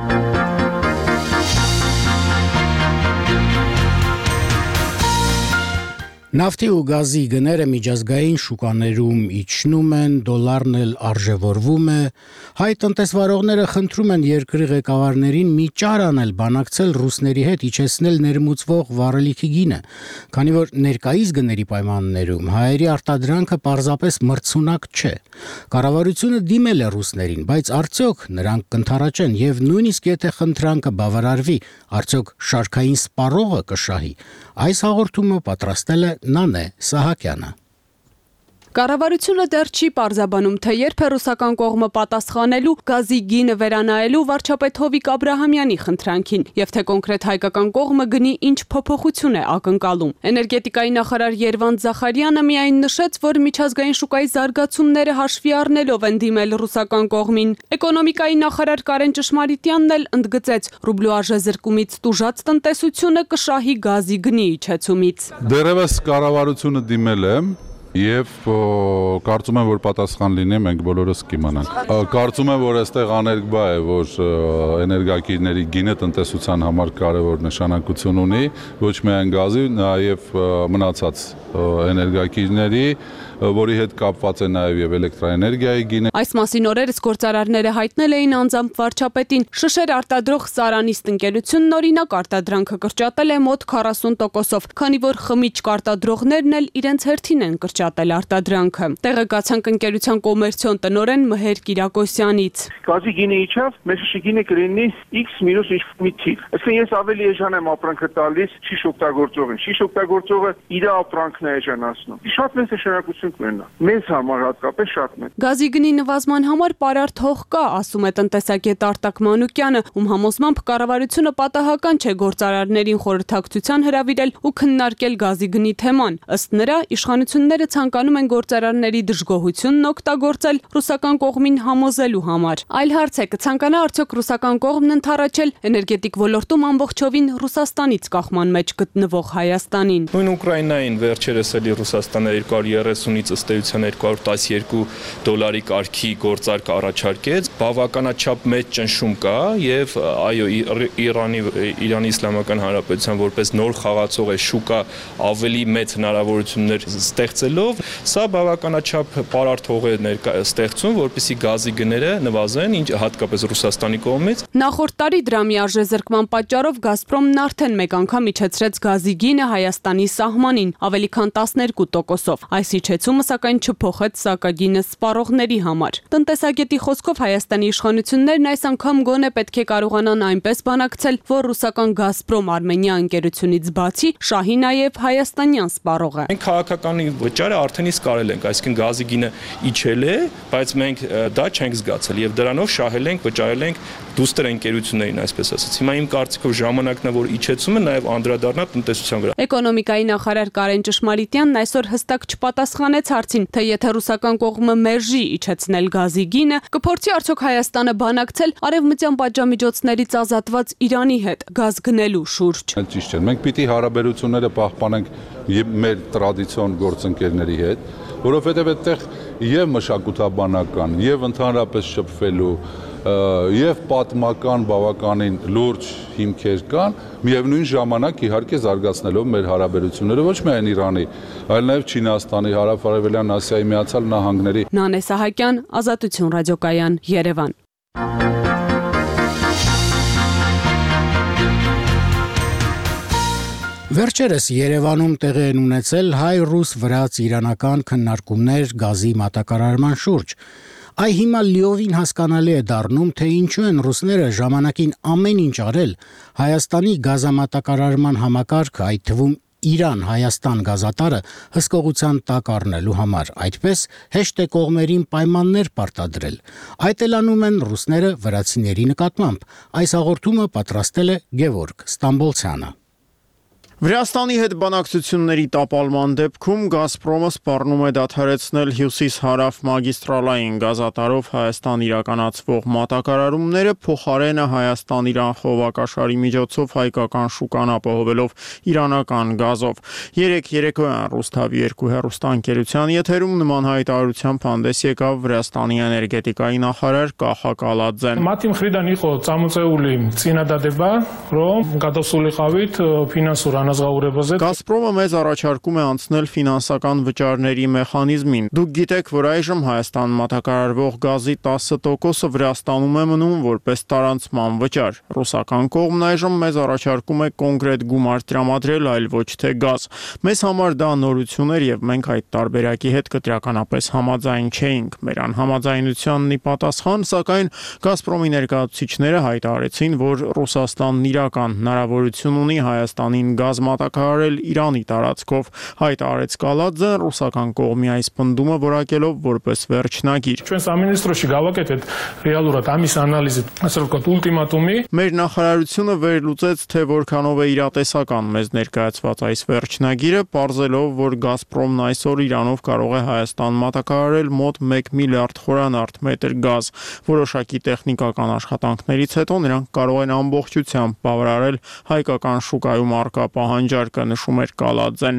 Նավթի ու գազի գները միջազգային շուկաներում իջնում են, դոլարն էլ արժևորվում է, հայ տնտեսվարողները խնդրում են երկրի ղեկավարներին մի ճար անել բանակցել ռուսների հետ իջեցնել ներմուծվող վառելիքի գինը, քանի որ ներկայիս գների պայմաններում հայերի արտադրանքը պարզապես մրցունակ չէ։ Կառավարությունը դիմել է ռուսներին, բայց արդյոք նրանք կընդառաջեն եւ նույնիսկ եթե խնդրանքը բավարարվի, արդյոք շարքային սպառողը կշահի։ Այս հաղորդումը պատրաստել է Նանե Սահակյանը։ Կառավարությունը դեռ չի պարզաբանում, թե երբ է ռուսական կողմը պատասխանելու գազի գինը վերանայելու վարչապետ Հովիկ Աբրահամյանի խնդրանքին, եւ թե կոնկրետ հայկական կողմը գնի ինչ փոփոխություն է ակնկալում։ Էներգետիկայի նախարար Երվանդ Զախարյանը միայն նշեց, որ միջազգային շուկայի զարգացումները հաշվի առնելով են դիմել ռուսական կողմին։ Էկոնոմիկայի նախարար Կարեն Ճշմարիտյանն էլ ընդգծեց, ռուբլու արժեզրկումից տուժած տնտեսությունը կշահի գազի գնի իջեցումից։ Դեռևս կառավարությունը դիմել է Եվ կարծում եմ, որ պատասխան լինի, մենք բոլորս կիմանանք։ Կարծում եմ, որ այստեղ աներկբա է, որ էներգակիրների գինը տնտեսության համար կարևոր նշանակություն ունի, ոչ միայն գազի, նաև մնացած էներգակիրների, որի հետ կապված է նաև եւ էլեկտրաէներգիայի գինը։ Այս մասին օրերս գործարարները հայտնել էին անձամբ վարչապետին։ Շշեր արտադրող Սարանիստ ընկերությունն օրինակ արտադրանքը կրճատել է մոտ քառասուն տոկոսով, քանի որ խմիչք արտադրողներն էլ իրենց հերթին են կրճատել արտադրանքը։ Տեղեկացանք ընկերության կոմերցիոն տնօրեն Մհեր Կիրակոսյանից։ Գազի գինը իջավ, մեր շշի կլինի X մինուս ինչ-որ մի թիվ։ Այսինքն ես ավելի էժան եմ ապրանքը տալիս շիշ օգտագործողին։ Շիշ օգտագործողը իր ապրանքն է էժանացնում։ Շատ մեծ նշանակություն կունենա։ Մեզ համար հատկապես շատ մեծ։ Գազի գնի նվազման համար պարարտ հող կա, ասում է տնտեսագետ Արտակ Մանուկյանը, ում համոզմամբ կառավարությունը պատահական չէ գործարարներին խորհրդակցության հրավիրել ու քննարկել գազի գնի թեման։ Ըստ նրա, իշխանությունները ցանկանում են գործարարների դժգոհությունն օգտագործել ռուսական կողմին համոզելու համար։ Այլ հարց է, կցանկանա արդյոք ռուսական կողմն ընդառաջել էներգետիկ ոլորտում ամբողջովին Ռուսաստանից կախման մեջ գտնվող Հայաստանին։ Նույն Ուկրաինային վերջերս էլի Ռուսաստանը երկու հարյուր երեսունից ըստ էության երկու հարյուր տասներկու դոլարի կարգի գործարք առաջարկեց, բավականաչափ մեծ ճնշում կա եւ այո Իրանի Իրանի Իսլամական Հանրապետության որպես նոր խաղացող է շուկա ավելի մեծ հնարավորություններ ստեղծելով, սա բավականաչափ պարարտ հող է ստեղծում, որպեսզի գազի գները նվազեն, ինչ հատկապես Ռուսաստանի կողմից։ Նախորդ տարի դրամի արժեզրկման պատճառով Գազպրոմն արդեն մեկ անգամ իջեցրեց գազի գինը Հայաստանի սահմանին, ավելի քան տասներկու տոկոսով։ Այս իջեցումը սակայն չփոխեց սակագինը սպառողների համար։ Տնտեսագետի խոսքով Հայաստանի իշխանություններն այս անգամ գոնե պետք է կարողանան այնպես բանակցել, որ ռուսական Գազպրոմ Արմենիա ընկերությունից բացի շահի նաև հայաստանյան սպառողը։ Մենք քաղաքականի վճարը արդեն իսկ կարել ենք, այսինքն գազի գինը իջել է, բայց մենք դա չենք զգացել եւ դրանով շահել ենք, վճարել ենք դուստր ընկերություններին, այսպես ասած։ Հիմա իմ կարծիքով ժամանակն է, որ իջեցումը նաև անդրադառնա տնտեսության վրա։ Էկոնոմիկայի նախարար Կարեն Ճշմարիտյանն այսօր հստակ չպատասխանեց հարցին, թե եթե ռուսական կողմը մերժի իջեցնել գազի գինը, կփորձի արդյոք Հայաստանը բանակցել արևմտյան պատժամիջոցներից ազատված Իրանի հետ գազ գնելու շուրջ։ Ճիշտ է, մենք պիտի հարաբերությունները պահպանենք մեր տրադիցիոն գործընկերների հետ, որովհետև այդտեղ եւ մշակութաբանական, եւ ընդհանրապես շփվելու եւ պատմական բավականին լուրջ հիմքեր կան, միևնույն ժամանակ իհարկե զարգացնելով մեր հարաբերությունները ոչ միայն Իրանի, այլ նաեւ Չինաստանի, Հարավ-Արևելյան Ասիայի Միացյալ Նահանգների։ Նանե Սահակյան, Ազատություն ռադիոկայան, Երևան։ Վերջերս Երևանում տեղի են ունեցել հայ-ռուս-վրաց-իրանական քննարկումներ գազի մատակարարման շուրջ։ Այ հիմա լիովին հասկանալի է դառնում, թե ինչու են ռուսները ժամանակին ամեն ինչ արել Հայաստանի գազամատակարարման համակարգը, այդ թվում Իրան-Հայաստան գազատարը հսկողության տակ առնելու համար, այդպես հեշտ է կողմերին պայմաններ պարտադրել։ Այդ էլ անում են ռուսները վրացիների նկատմամբ։ Այս հաղորդումը պատրաստել է Գևորգ Ստամբոլցյանը։ Վրաստանի հետ բանակցությունների տապալման դեպքում Գազպրոմը սպառնում է դադարեցնել հյուսիս-հարավ մագիստրալային գազատարով Հայաստան իրականացվող մատակարարումները, փոխարենը Հայաստան-Իրան խողովակաշարի միջոցով հայկական շուկան ապահովելով իրանական գազով։ Երեկ երեկոյան Ռուսթավի երկու հեռուստաընկերության եթերում նման հայտարարությամբ հանդես եկավ Վրաստանի էներգետիկայի նախարար Կախա Կալաձեն։ Մատիմ Խրիդան իխո ծամուցեուլի ցինադադեբա, ռոմ գադոսուլի խավիթ ֆինանսուր Գազպրոմը մեզ առաջարկում է անցնել ֆինանսական վճարների մեխանիզմին։ Դուք գիտեք, որ այժմ Հայաստան մատակարարվող գազի տասը տոկոսը Վրաստանում է մնում որպես տարանցման վճար։ Ռուսական կողմն այժմ մեզ առաջարկում է կոնկրետ գումար տրամադրել, այլ ոչ թե գազ։ Մեզ համար դա նորություն էր եւ մենք այդ տարբերակի հետ կտրականապես համաձայն չէինք։ Մեր անհամաձայնությանն ի պատասխան, սակայն Գազպրոմի ներկայացուցիչները հայտարարեցին, որ Ռուսաստանն իրական հնարավորություն ունի Հայաստանին գազ մատակարարել Իրանի տարածքով, հայտարարեց Կալաձեն, ռուսական կողմի այս պնդումը որակելով որպես վերջնագիր։ Մեր նախարարությունը վերլուծեց, թե որքանով է իրատեսական մեզ ներկայացված այս վերջնագիրը, պարզելով, որ Գազպրոմն այսօր Իրանով կարող է Հայաստան մատակարարել մոտ մեկ միլիարդ խորանարդ մետր գազ։ Որոշակի տեխնիկական աշխատանքներից հետո նրանք կարող են ամբողջությամբ բավարարել հայկական շուկայում առկա պահանջարկը, նշում էր Կալաձեն։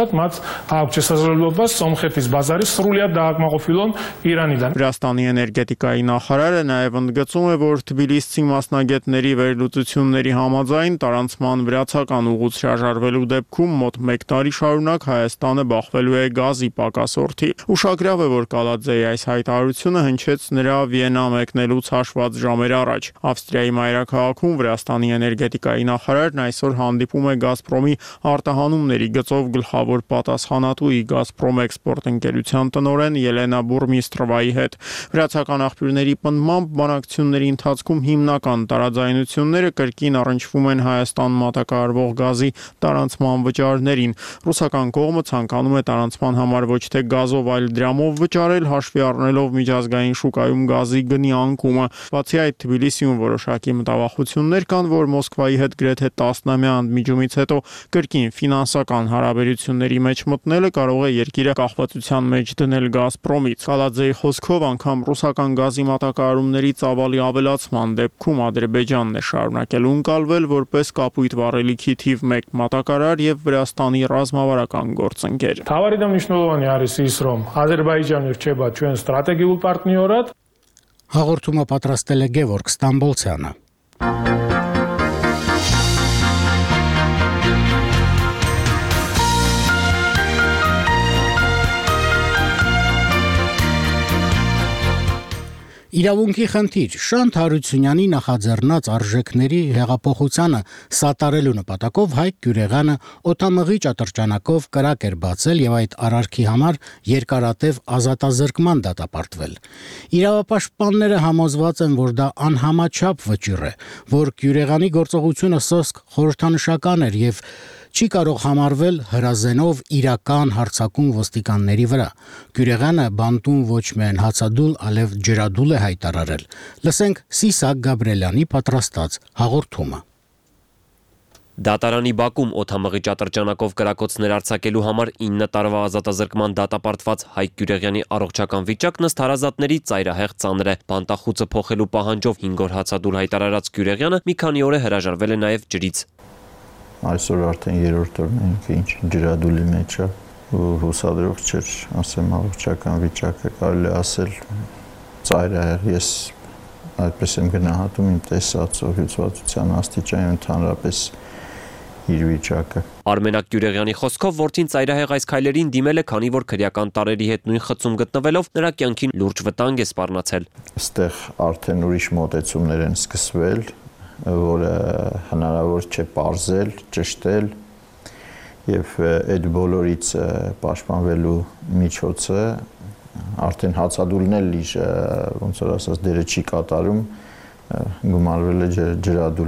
Վրաստանի էներգետիկայի նախարարը նաև ընդգծում է, որ Թբիլիսցի մասնագետների վերլուծությունների համաձայն տարանցման վրացական ուղուց հրաժարվելու դեպքում մոտ մեկ տարի շարունակ Հայաստանը բախվելու է գազի պակասորդի։ Ուշագրավ է, որ Կալաձեի այս հայտարարությունը հնչեց նրա Վիեննա մեկնելուց հաշված ժամեր առաջ։ Ավստրիայի մայրաքաղաքում Վրաստանի էներգետիկայի նախարարն այսօր հանդիպում է Գազպրոմի արտահանումների գծով գլխավոր պատասխանատուի Գազպրոմ էքսպորտ ընկերության տնօրեն Ելենա Բուրմիստրովայի հետ։ Վրացական աղբյուրների պնդմամբ բանակցությունների ընթացքում հիմնական տարաձայնությունները կրկին առնչվում են Հայաստան մատակարարվող գազի տարանցման վճարներին։ Ռուսական կողմը ցանկանում է տարանցման համար ոչ թե գազով, այլ դրամով վճարել, հաշվի առնելով միջազգային շուկայում գազի գնի անկումը։ Բացի այդ, Թբիլիսիում որոշակի մտավախություններ կան, որ Մոսկվայի հետ գրեթե տասնամյա ընդմիջումից հետո կրկին ֆինանսական հարաբերությունների մեջ մտնելը կարող է երկիրը կախվածության մեջ դնել Գազպրոմից։ Կալաձեի խոսքով անգամ ռուսական գազի մատակարարումների ծավալի ավելացման դեպքում Ադրբեջանն է շարունակելու ընկալվել որպես կապույտ վառելիքի թիվ մեկ մատակարար եւ Վրաստանի ռազմավարական գործընկեր։ Թավարիդամ նիշնոլովանի արիս իսրոմ Ադրբեջանի ռչեբա ჩვენ ստրատեգիულ партнёрат Հաղորդումը պատրաստել է Գևորգ Ստամբոլցյանը։ Իրավունքի խնդիր Շանթ Հարությունյանի նախաձեռնած արժեքների հեղափոխությանը սատարելու նպատակով Հայկ Գյուրեղյանը օդամղի ճատրճանակով կրակ էր բացել եւ այդ արարքի համար երկարատև ազատազրկման դատապարտվել։ Իրավապաշտպանները համոզված են, որ դա անհամաչափ վճիռ է, որ Գյուրեղյանի գործողությունը սոսկ խորհրդանշական էր եւ չի կարող համարվել հրազենով իրական հարձակում ոստիկանների վրա։ Գյուրեղյանը բանտում ոչ միայն հացադուլ, այլև ջրադուլ է հայտարարել։ Լսենք Սիսակ Գաբրելյանի պատրաստած հաղորդումը։ Դատարանի բակում օդամղի ճատրճանակով կրակոցներ արձակելու համար ինը տարվա ազատազրկման դատապարտված Հայկ Գյուրեղյանի առողջական վիճակն ըստ հարազատների ծայրահեղ ծանր է։ Բանտախուցը փոխելու պահանջով հինգ օր հացադուլ հայտարարած Գյուրեղյանը մի քանի օր է հրաժարվել է նաև ջրից։ Այսօր արդեն երրորդ օրն ենք, ինչ ջրադուլի մեջ է, ու հուսադրող չէր, ասեմ, առողջական վիճակը կարելի ասել ծայրահեղ։ Ես այդպես եմ գնահատում իմ տեսածով հյուծվածության աստիճանի ընդհանրապես իր վիճակը։ Արմենակ Գյուրեղյանի խոսքով որդին ծայրահեղ այս քայլերին դիմել է, քանի որ քրեական տարերի հետ նույն խցում գտնվելով նրա կյանքին լուրջ վտանգ է սպառնացել։ Այստեղ արդեն ուրիշ մոտեցումներ են սկսվել, որը հնարավոր չէ պարզել, ճշտել եւ այդ բոլորից պաշտպանվելու միջոցը արդեն հացադուլն էլ իր ոնց որ ասած դերը չի կատարում, գումարվել է ջրադուլը։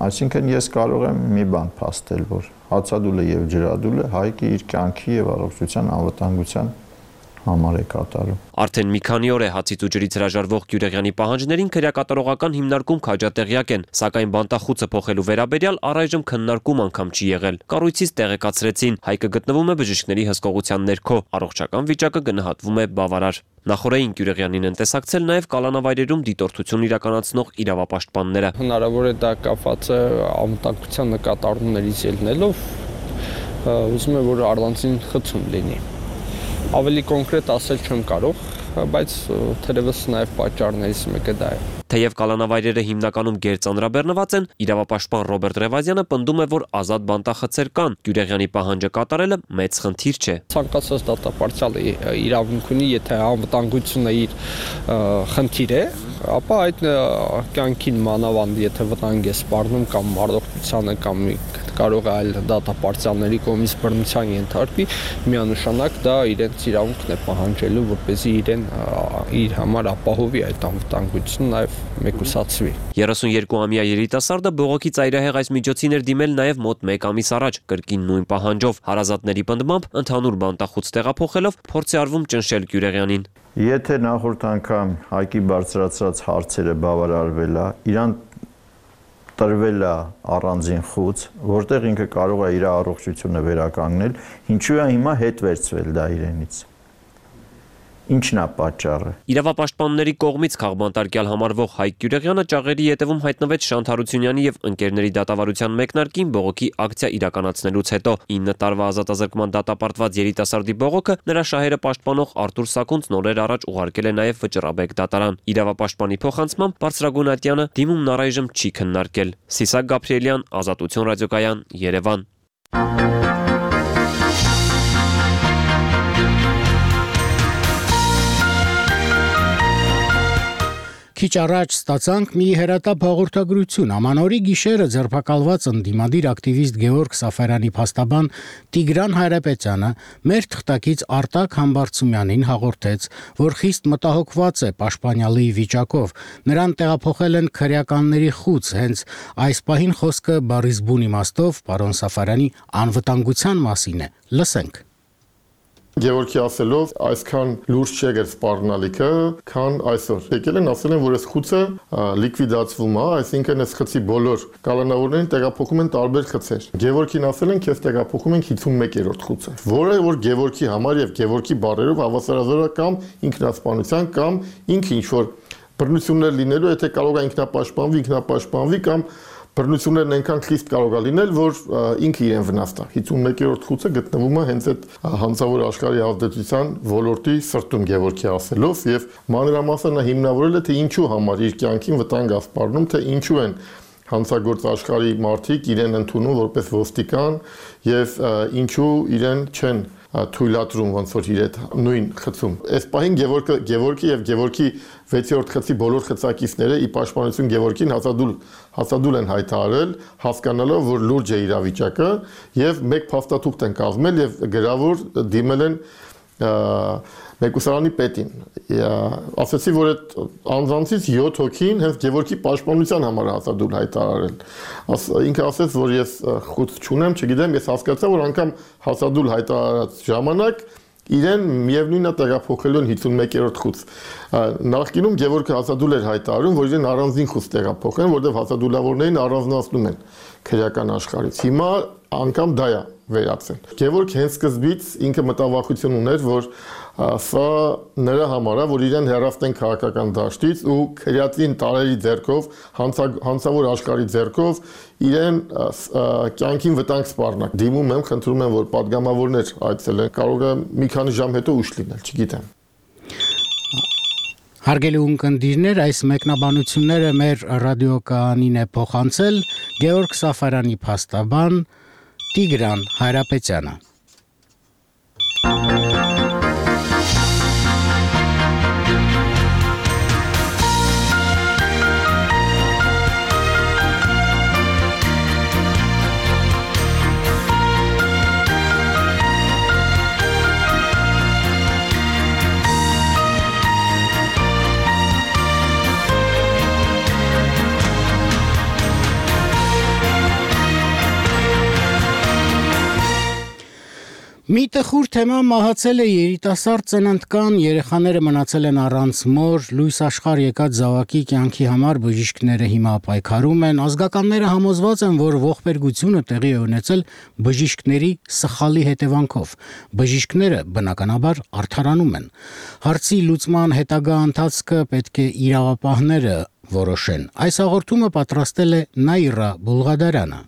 Այսինքն ես կարող եմ մի բան փաստել, որ հացադուլը եւ ջրադուլը Հայկի իր կյանքի եւ առողջության անվտանգության համար է կատարում։ Արդեն մի քանի օր է հացից ու ջրից հրաժարվող Գյուրեղյանի պահանջներին քրեակատարողական հիմնարկում քաջատեղյակ են, սակայն բանտախուցը փոխելու վերաբերյալ առայժմ քննարկում անգամ չի եղել։ Կառույցից տեղեկացրեցին, Հայկը գտնվում է բժիշկների հսկողության ներքո, առողջական վիճակը գնահատվում է բավարար։ Նախորդին Գյուրեղյանին են տեսակցել նաև կալանավայրերում դիտորդություն իրականացնող իրավապաշտպանները։ Հնարավոր է դա կապված է անվտանգության նկատառումներից ելնելով, ուզում եմ որ առանձին խցում լինի։ Ավելի կոնկրետ ասել չեմ կարող, բայց թերևս նաև պատճառներից մեկը դա է։ Թեև կալանավայրերը հիմնականում գերծանրաբեռնված են, իրավապաշտպան Ռոբերտ Ռևազյանը պնդում է, որ ազատ բանտախցեր կան, Գյուրեղյանի պահանջը կատարելը մեծ խնդիր չէ։ Ցանկացած դատապարտյալ իրավունք ունի, եթե անվտանգությունը իր խնդիր է, ապա այդ կյանքին մանավանդ եթե վտանգ է սպառնում կամ առողջությանը կամ կարող է այլ դատապարտյալների կողմից բռնության ենթարկվի, միանշանակ դա իրենց իրավունքն է պահանջելու, որպեսզի իրեն իր համար ապահովի այդ անվտանգությունը, նաև մեկուսացվի։ երեսունյոթամյա երիտասարդը բողոքի ծայրահեղ այս միջոցին էր դիմել նաև մոտ մեկ ամիս առաջ, կրկին նույն պահանջով։ Հարազատների պնդմամբ ընդհանուր բանտախուց տեղափոխելով փորձ է արվում ճնշել Գյուրեղյանին։ Եթե նախորդ անգամ Հայկի բարձրացրած հարցերը բավարարվել է, իրան տրվել է առանձին խուց, որտեղ ինքը կարող է իր առողջությունը վերականգնել, ինչու է հիմա հետ վերցվել դա իրենից։ Ինչն է պատճառը։ Իրավապաշտպանների կողմից քաղբանտարկյալ համարվող Հայկ Գյուրեղյանը ճաղերի ետևում հայտնվեց Շանթ Հարությունյանի եւ ընկերների դատավարության մեկնարկին բողոքի ակցիա իրականացնելուց հետո ինը տարվա ազատազրկման դատապարտված երիտասարդի բողոքը նրա շահերը պաշտպանող Արտուր Սակունցն օրեր առաջ ուղարկել է նաեւ Վճռաբեկ դատարան։ Իրավապաշտպանի փոխանցմամբ Բարձրագույն Ատյանը դիմումն առայժմ չի քննարկել։ Սիսակ Գաբրիելյան, Ազատություն ռադիոկայան, Երևան։ Քիչ առաջ ստացանք մի հերատապ հաղորդագրություն։ Ամանորի գիշերը ձերբակալված ընդդիմադիր ակտիվիստ Գևորգ Սաֆարյանի փաստաբան Տիգրան Հայրապետյանը մեր թղթակից Արտակ Համբարձումյանին հաղորդեց, որ խիստ մտահոգված է պաշտպանյալի վիճակով։ Նրան տեղափոխել են քրեականների խուց, հենց այս պահին խոսքը բառից բուն իմաստով պարոն Սաֆարյանի անվտանգության մասին է։ Լսենք։ Գևորգի ասելով այսքան լուրջ չէ գեր սպառնալիքը, քան այսօր։ Եկել են ասել են, որ այս խուցը լիկվիդացվում է, այսինքն այս խցի բոլոր կալանավորներին տեղափոխում են տարբեր խցեր։ Գևորգին ասել են, քեզ տեղափոխում ենք հինգսունմեկերորդ խուցը, որը որ Գևորգի համար եւ Գևորգի բառերով հավասարազոր կամ ինքնասպանության կամ ինքը ինչ որ բռնություններ լինելու, եթե կարող է ինքնապաշտպանվի, ինքնապաշտպանվի կամ բռնություններն այնքան խիստ կարող է լինել, որ ինքը իրեն վնասվի։ հինգսունմեկերորդ խուցը գտնվում է հենց այդ հանցավոր աշխարհի ազդեցության ոլորտի սրտում Գևորգի ասելով եւ մանրամասն նա հիմնավորել է թե ինչու համար իր կյանքին վտանգ է սպառնում, թե ինչու են հանցագործ աշխարհի մարդիկ իրեն ընդունում որպես ոստիկան եւ ինչու իրեն չեն թույլատրում ոնց որ իր այդ նույն խցում։ Այս պահին Գևորգը Գևորգի եւ Գևորգի վեցերորդ խցի բոլոր խցակիցները ի պաշտպանություն Գևորգին հացադուլ հացադուլ են հայտարարել, հասկանալով որ լուրջ է իրավիճակը եւ մեկ փաստաթուղթ են կազմել եւ գրավոր դիմել են մեկուսարանի պետին։ Ասացի, որ այդ անձանցից յոթ հոգին հենց Գևորգի պաշտպանության համար հացադուլ հայտարարել։ Ինքը ասեց, որ ես խուց չունեմ, չգիտեմ, ես հասկացա, որ անգամ հացադուլ հայտարարած ժամանակ իրեն միևնույնն է տեղափոխելու են հինգսունմեկերորդ խուց։ Նախկինում Գևորգը հացադուլ էր հայտարարում, որ իրեն առանձին խուց տեղափոխեն, որտեղ հացադուլավորներին առանձնացնում են քրեական աշխարհից։ Հիմա անգամ դա է վերացել։ Գևորգ հենց սկզբից ինքը մտավախություն ուներ, որ սա նրա համար է, որ իրեն հեռացնեն քաղաքական դաշտից ու քրեատին տարերի ձեռքով, հանցավոր աշխարհի ձեռքով իրեն կյանքին վտանգ սպառնա։ Դիմում եմ, խնդրում եմ, որ падգամավորներ այցելեն, կարող է մի քանի ժամ հետո ուշ լինել, չգիտեմ։ Հարգելի ունկնդիրներ, այս մեկնաբանությունները մեր ռադիոկայանին է փոխանցել Գևորգ Սաֆարյանի փաստաբան Տիգրան Հայրապետյանը։ Մի տխուր թեմա մահացել է երիտասարդ ծննդկան, երեխաները մնացել են առանց մոր, լույս աշխարհ եկած զավակի կյանքի համար բժիշկները հիմա պայքարում են, ազգականները համոզված են, որ ողբերգությունը տեղի է ունեցել բժիշկների սխալի հետևանքով։ Բժիշկները բնականաբար արդարանում են։ Հարցի լուծման հետագա ընթացքը պետք է իրավապահները որոշեն։ Այս հաղորդումը պատրաստել է Նաիրա Բուլղադարյանը։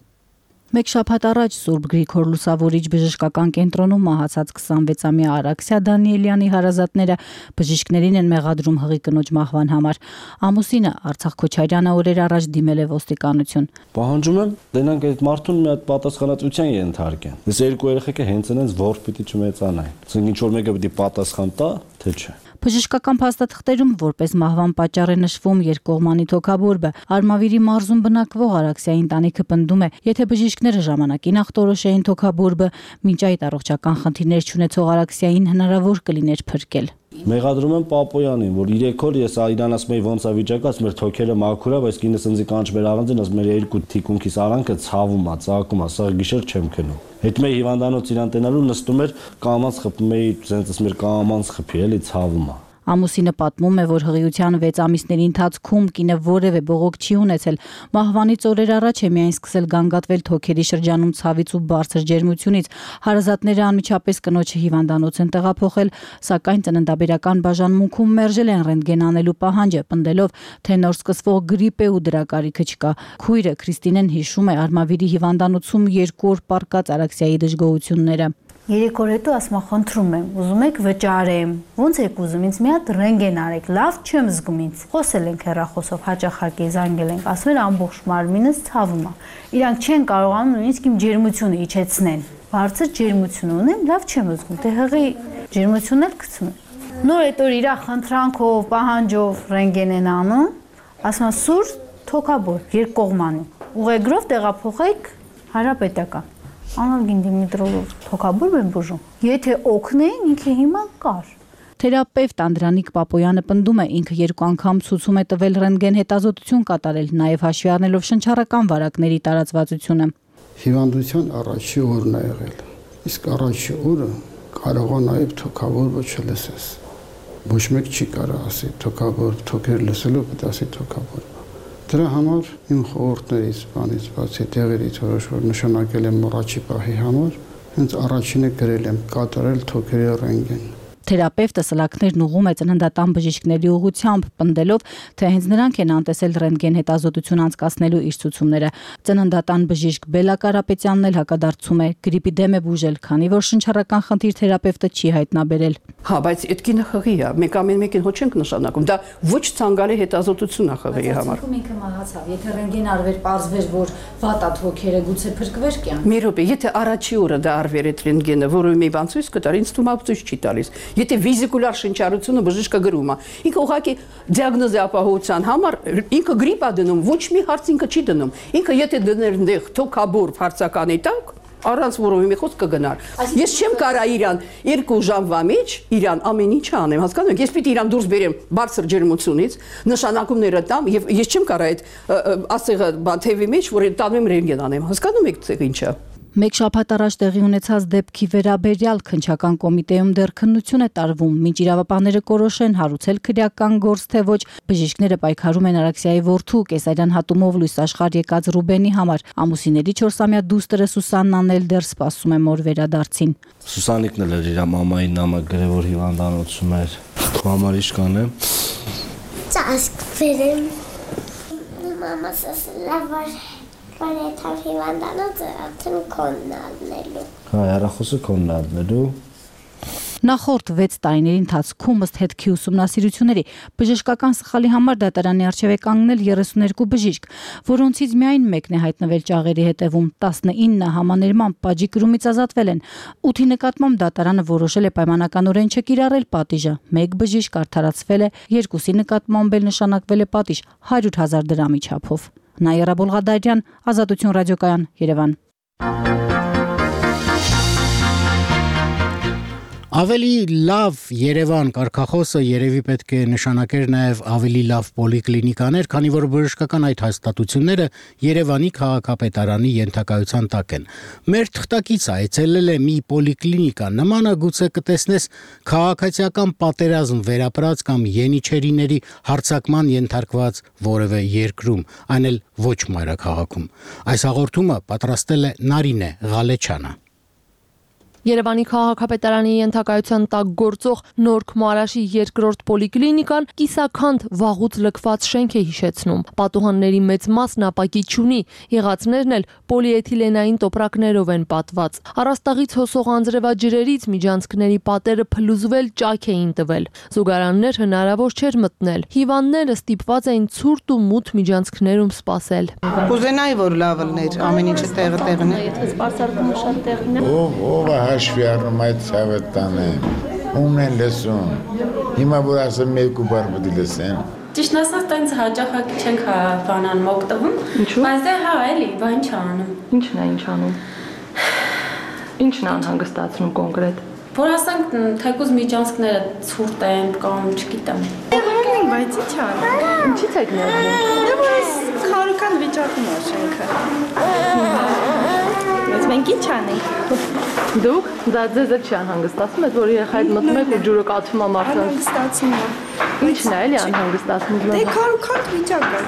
Մեկ շաբաթ առաջ Սուրբ Գրիգոր Լուսավորիչ բժշկական կենտրոնում մահացած քսանվեցամյա Արաքսիա Դանիելյանի հարազատները բժիշկներին են մեղադրում հղի կնոջ մահվան համար։ Ամուսինը Արցախ Քոչարյանը օրեր առաջ դիմել է ոստիկանություն։ Պահանջում եմ դենանք այդ մարդուն մի հատ պատասխանատվության ենթարկեն։ Այս երկու երեխեքը հենց այնց որ պիտի չմեծանային։ Ինչ որ մեկը պիտի պատասխան տա, թե չէ։ Բժշկական փաստաթղթերում որպես մահվան պատճառ է նշվում երկկողմանի թոքաբորբը։ Արմավիրի մարզում բնակվող Արաքսիայի ընտանիքը պնդում է, եթե բժիշկները ժամանակին ախտորոշեին թոքաբորբը, մինչ այդ առողջական խնդիրներ չունեցող Արաքսիային հնարավոր կլիներ փրկել։ Մեղադրում եմ Պապոյանին, որ երեք օր ես իրան ասում եի ոնց է վիճակը, ասում էր թոքերը մաքուր է, բայց կինս ինձ կանչում էր առանձին, ասում էր երկու թիկունքիս արանքը ցավում է, ծակում է, սա գիշեր չեմ քնում։ Հետ մեի հիվանդանոց իրան տենալու նստում էր, կամանց խփում էի, ցենց ասում էր կամանց խփի, էլի ցավում է։ Ամուսինը պատմում է, որ հղիության վեց ամիսների ընթացքում կինը որևէ բողոք չի ունեցել։ Մահվանից օրեր առաջ է միայն սկսել գանգատվել թոքերի շրջանում ցավից ու բարձր ջերմությունից։ Հարազատները անմիջապես կնոջը հիվանդանոց են տեղափոխել, սակայն ծննդաբերական բաժանմունքում մերժել են ռենտգեն անելու պահանջը, պնդելով, թե նոր սկսվող գրիպ է ու դրա կարիքը չկա։ Քույրը Քրիստինեն հիշում է Արմավիրի հիվանդանոցում երկու օր պառկած Արաքսիայի դժգոհությունները։ Երեք օր հետո ասում եմ, խնդրում եմ, ուզում եք վճարեմ, ոնց եք ուզում, ինձ մի հատ ռենտգեն արեք, լավ չեմ զգում ինձ։ Խոսել ենք հեռախոսով, հաճախակի զանգել ենք, ասում են ամբողջ մարմինս ցավում է։ Իրանք չեն կարողանում նույնիսկ իմ ջերմությունը իջեցնեն։ Բարձր ջերմություն ունեմ, լավ չեմ զգում, դե հղի ջերմությունն էլ գցում եմ։ Նոր այդ օր իրա խնդրանքով, պահանջով ռենտգեն են անում, ասում եմ սուր թոքաբոր երկկողմանի։ Ուղեգրով տեղափոխեք Հանրապետական։ Անալգին Դիմիտրովով թոքաբորբ են բուժում։ Եթե օգնեին, ինքը հիմա կար։ Թերապևտ Անդրանիկ Պապոյանը պնդում է, ինքը երկու անգամ ցուցում է տվել ռենտգեն հետազոտություն կատարել, նաև հաշվի առնելով շնչառական վարակների տարածվածությունը։ Հիվանդության առաջի օրն է եղել։ Իսկ առաջի օրը կարող է նաև թոքաբորբը չլսես։ Ոչ մեկ չի կարող ասի թոքաբորբ, թոքեր լսելով պետք է ասի թոքաբորբ։ Դրա համար իմ խորհուրդներից, բանից բացի տեղերից որոշ որ նշանակել եմ առաջի պահի համար, հենց առաջինը գրել եմ կատարել թոքերի ռենտգեն։ Թերապևտը սլաքներն ուղում է ծննդատան բժիշկների ուղղությամբ, պնդելով, թե հենց նրանք են անտեսել ռենտգեն հետազոտություն անցկացնելու իր ցուցումները։ Ծննդատան բժիշկ Բելա Կարապետյանն էլ հակադարձում է, գրիպի դեմ է բուժել, քանի որ շնչառական խնդիր թերապևտը չի հայտնաբերել։ Հա, բայց այդ կինը խղի է, մեկ ամեն մեկին հո չենք նշանակում, դա ոչ ցանկալի հետազոտություն է խղի համար։ Բայց ինքը մահացավ, եթե ռենտգեն արվեր, պարզվեր, որ վատ է թոքերը, գուցե փրկվեր կյանք։ Մի րոպե, եթե առաջի օրը դա արվեր այդ ռենտգենը, որը մի բան ցույց կտար, ինձ թվում է ցույց չի տալիս։ Եթե վիզիկուլար շնչառությունը բժիշկը գրում է, ինքը ուղղակի դիագնոզի ապահովության համար ինքը գրիպ է դնում, ոչ մի հարց ինքը չի դնում։ Ինքը եթե դներ այնտեղ թոքաբորբ հարցականի տակ, առանց որովի մի խոսք կգնար։ Ես չեմ կարա իրան երկու ժամվա մեջ իրան ամեն ինչ անեմ, հասկանում եք, ես պիտի իրան դուրս բերեմ բարձր ջերմությունից, նշանակումները տամ եւ ես չեմ կարա այդ ասեղը թևի մեջ, որ տանեմ ռենտգեն անեմ, հասկանում եք թե ինչա։ Մեկ շաբաթ առաջ տեղի ունեցած դեպքի վերաբերյալ քննչական կոմիտեում դեռ քննություն է տարվում, մինչ իրավապահները կորոշեն հարուցել քրեական գործ թե ոչ։ Բժիշկները պայքարում են Արաքսիայի որդու կեսարյան հատումով լույս աշխարհ եկած Ռուբենի համար։ Ամուսինների չորսամյա դուստրը Սուսաննան էլ դեռ սպասում է մոր վերադարձին։ Սուսանիկն էլ էր իր մամայի նամակ գրել, որ հիվանդանոցում էր։ Համար ինչ կանեմ։ Ծասկ վերեմ։ Մամաս լավար Բարեթավ հիվանդանոցը արդեն քոնն ալնելու։ Հա, հեռախոսը քոնն ալնելու։ Նախորդ վեց տարիների ընթացքում ըստ հետքի ուսումնասիրությունների բժշկական սխալի համար դատարանի առջև է կանգնել երեսուներկու բժիշկ, որոնցից միայն մեկն է հայտնվել ճաղերի հետևում, տասնինը համաներման պատժի կրումից ազատվել են։ ութի նկատմամբ դատարանը որոշել է պայմանականորեն չկիրառել պատիժը։ Մեկ բժիշկ արդարացվել է, երկուսի նկատմամբ էլ նշանակվել է պատիժ հարյուր հազար դրամի չափով։ Նաիրա Բուլղադարյան, Ազատություն ռադիոկայան, Երևան։ Ավելի լավ Երևան կարգախոսը երևի պետք է նշանակեր նաև ավելի լավ պոլիկլինիկաներ, քանի որ բժշկական այդ հաստատությունները Երևանի քաղաքապետարանի ենթակայության տակ են։ Մեր թղթակիցը այցելել է մի պոլիկլինիկա, նմանը գուցե կտեսնես քաղաքացիական պատերազմ վերապրած կամ յենիչերիների հարձակման ենթարկված որևէ երկրում, այն էլ ոչ մայրաքաղաքում։ Այս հաղորդումը պատրաստել է Նարինե Ղալեչյանը։ Երևանի քաղաքապետարանի ենթակայության տակ գործող Նորք Մարաշի երկրորդ պոլիկլինիկան կիսաքանդ վաղուց լքված շենք է հիշեցնում։ Պատուհանների մեծ մասն ապակի չունի, եղածներն էլ պոլիէթիլենային տոպրակներով են պատված։ Առաստաղից հոսող անձրևաջրերից միջանցքների պատերը փլուզվել, ճաք էին տվել։ Զուգարաններ հնարավոր չէր մտնել։ Հիվանդները ստիպված էին ցուրտ ու մութ միջանցքներում սպասել։ Կուզենայի, որ լավ լիներ, ամեն ինչը տեղը տեղն է։ Եթե սպասարկումը շատ տեղն է։ Ով ով հաշվի առնում այդ ցավը տանը, ումն են լսում, հիմա որ ասեմ մեկ ու բար պետք է լսեն։ Ճիշտ ասած, տենց հաճախակի չենք բանանում օգտվում, բայց դե հա էլի, բա ինչ անում։ Ինչն է ինչ անում։ Ինչն է անհանգստացնում կոնկրետ։ Որ ասենք թեկուզ միջանցքները ցուրտ են կամ չգիտեմ։ Նեղվում, բայց ինչ անում։ Ինչից եք նեղվում։ Դե որ քարոքան վիճակում է շենքը։ Բայց մենք ինչ անենք։ Դուք դա ձեզ չի անհանգստացում, այդ որ երեխայդ մտնում եք ու ջուրը կաթվում է մարդկանց։ Անհանգստացում է։ Ինչն է էլի անհանգստացում։ Դե քարոքան վիճակը։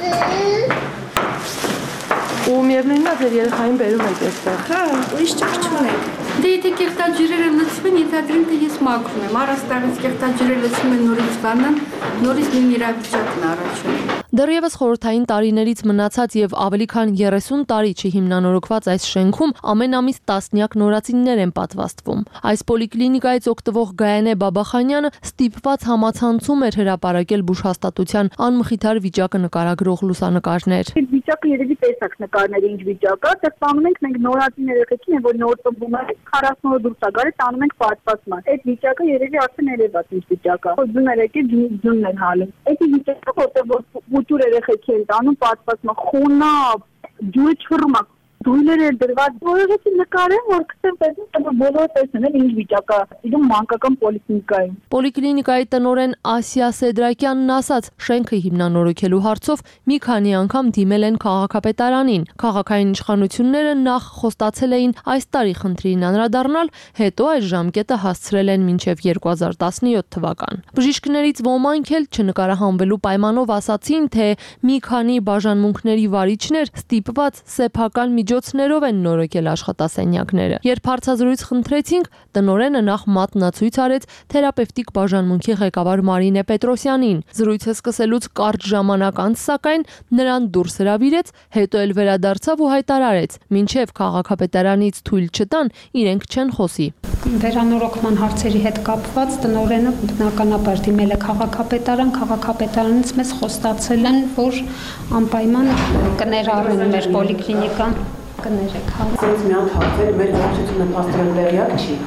Ու միևնույնն է ձեր երեխային բերում եք այստեղ։ Հա, ուրիշ ճիշտ չունենք։ Դե եթե կեղտաջրերը լցվեն, ենթադրենք թե ես մաքրում եմ, առաստաղից կեղտաջրերը լցվում են նորից բանան, նորից նույն իրավիճակն առաջանում։ Դեռևս խորհրդային տարիներից մնացած եւ ավելի քան երեսուն տարի չհիմնանորոգված այս շենքում ամեն ամիս տասնյակ նորածիններ են պատվաստվում։ Այս պոլիկլինիկայից օգտվող Գայանե Բաբախանյանը ստիպված համացանցում էր հրապարակել բուժհաստատության անմխիթար վիճակը նկարագրող լուսանկարներ։ Այդ վիճակը երևի տեսակ նկարները ինչ վիճակա, դեռ տանում ենք մենք նորածին երեխեքին, որ նոր ծնվում է քառասուն օր դուրս գալը տանում ենք պատվաստման։ Այդ վիճակը երևի արդեն երևաց ինչ վիճակա։ Ձուն երեքի ձունն են հալում։ Այդ վիճակը որտեղ որ երեխեքի են տանում պատվաստման խոնա ջուրը չռում է դույլերը դրված որովհետեւ նկարեն որ կտեմ տեսնեմ որ բոլորը տեսնեն ինչ վիճակա իդու մանկական պոլիկլինիկայում Պոլիկլինիկայի տնօրեն Ասիա Սեդրակյանն ասաց շենքը հիմնանորոգելու հարցով մի քանի անգամ դիմել են քաղաքապետարանին քաղաքային իշխանությունները նախ խոստացել էին այս տարի խնդրին անդրադառնալ հետո այս ժամկետը հասցրել են մինչև երկու հազար տասնյոթ թվական Բժիշկներից ոմանք էլ չնկարահանվելու պայմանով ասացին թե մի քանի բաժանմունքների վարիչներ ստիպված սեփական միջոցներով են նորոգել աշխատասենյակները։ Երբ հարցազրույց խնդրեցինք, տնօրենը նախ մատնացույց արեց թերապևտիկ բաժանմունքի ղեկավար Մարինե Պետրոսյանին։ Զրույցը սկսելուց կարճ ժամանակ անց, սակայն նրան դուրս հրավիրեց, հետո էլ վերադարձավ ու հայտարարեց. «Մինչև քաղաքապետարանից թույլ չտան, իրենք չեն խոսի»։ Վերանորոգման հարցերի հետ կապված տնօրենը բնականաբար դիմել է քաղաքապետարան, քաղաքապետարանից մեզ խոստացել են, որ անպայման կներառեն մեր պոլիկլինիկան, կներեք։ Սենց մի հատ հարցերը մեր գործությունը փաստորեն տեղյակ չի,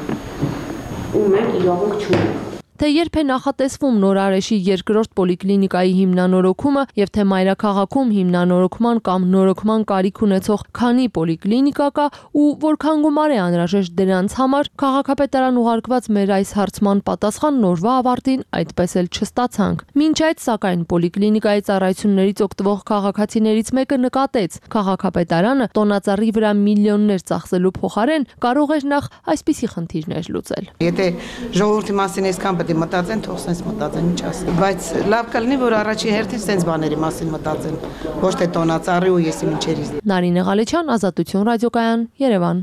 ու մենք իրավունք չունենք։ Թե երբ է նախատեսվում Նորարեշի երկրորդ պոլիկլինիկայի հիմնանորոգումը եւ թե մայրաքաղաքում հիմնանորոգման կամ նորոգման կարիք ունեցող քանի պոլիկլինիկա կա ու որքան գումար է անհրաժեշտ դրանց համար, քաղաքապետարան ուղարկված մեր այս հարցման պատասխանն օրվա ավարտին այդպես էլ չստացանք։ Մինչ այդ, սակայն, պոլիկլինիկայի ծառայություններից օգտվող քաղաքացիներից մեկը նկատեց, քաղաքապետարանը տոնածառի վրա միլիոններ ծախսելու փոխարեն կարող էր նախ այսպիսի խնդիրներ լուծել։ Եթե ժողովրդի մասին այսքան մտածեն, թող սենց մտածեն, ինչ ասեմ։ Բայց լավ կլինի, որ առաջի հերթին սենց բաների մասին մտածեն, ոչ թե տոնածառի ու եսի մինչերից։ Նարինե Ղալեչյան, Ազատություն ռադիոկայան, Երևան։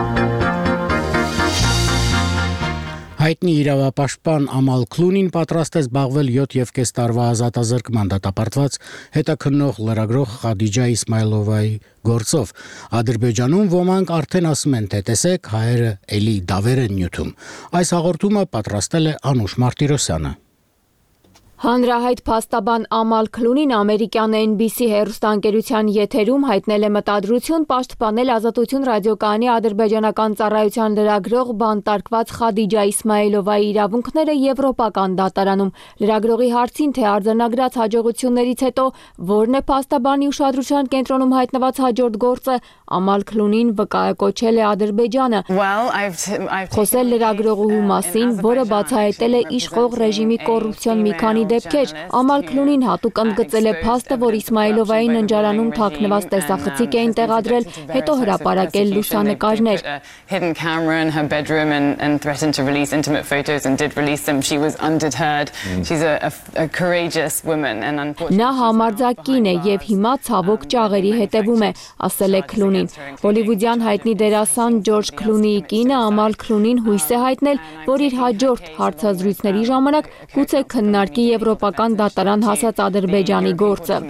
Հայտնի իրավապաշտպան Ամալ Քլունին պատրաստ է զբաղվել յոթ և կես տարվա ազատազրկման դատապարտված հետաքննող լրագրող Խադիջա Իսմայլովայի գործով։ Ադրբեջանում ոմանք արդեն ասում են, թե տեսեք, հայերը էլի դավեր են նյութում։ Այս հաղորդումը պատրաստել է Անուշ Մարտիրոսյանը։ Հանրահայտ փաստաբան Ամալ Քլունին ամերիկյան N B C հեռուստաընկերության եթերում հայտնել է մտադրություն պաշտպանել Ազատություն ռադիոկայանի ադրբեջանական ծառայության լրագրող բանտարկված Խադիջա Իսմայիլովայի իրավունքները Եվրոպական դատարանում։ Լրագրողի հարցին, թե արձանագրած հաջողություններից հետո որն է փաստաբանի ուշադրության կենտրոնում հայտնված հաջորդ գործը, Ամալ Քլունին վկայակոչել է Ադրբեջանը։ Խոսել լրագրողուհու մասին, որը բացահայտել է իշխող ռեժիմի կոռուպցիոն մի քանի դեպքեր, Ամալ Քլունին հատուկ ընդգծել է փաստը, որ Իսմայիլովային ննջարանում թաքնված տեսախցիկ էին տեղադրել, հետո հրապարակել լուսանկարներ։ Նա համարձակ կին է եւ հիմա ցավոք ճաղերի հետևում է, ասել է Քլունին։ Հոլիվուդյան հայտնի դերասան Ջորջ Քլունիի կինը Ամալ Քլունին հույս է հայտնել, որ իր հաջորդ հարցազրույցների ժամանակ գուցե քննարկի Եվրոպական դատարան հասած Ադրբեջանի գործը։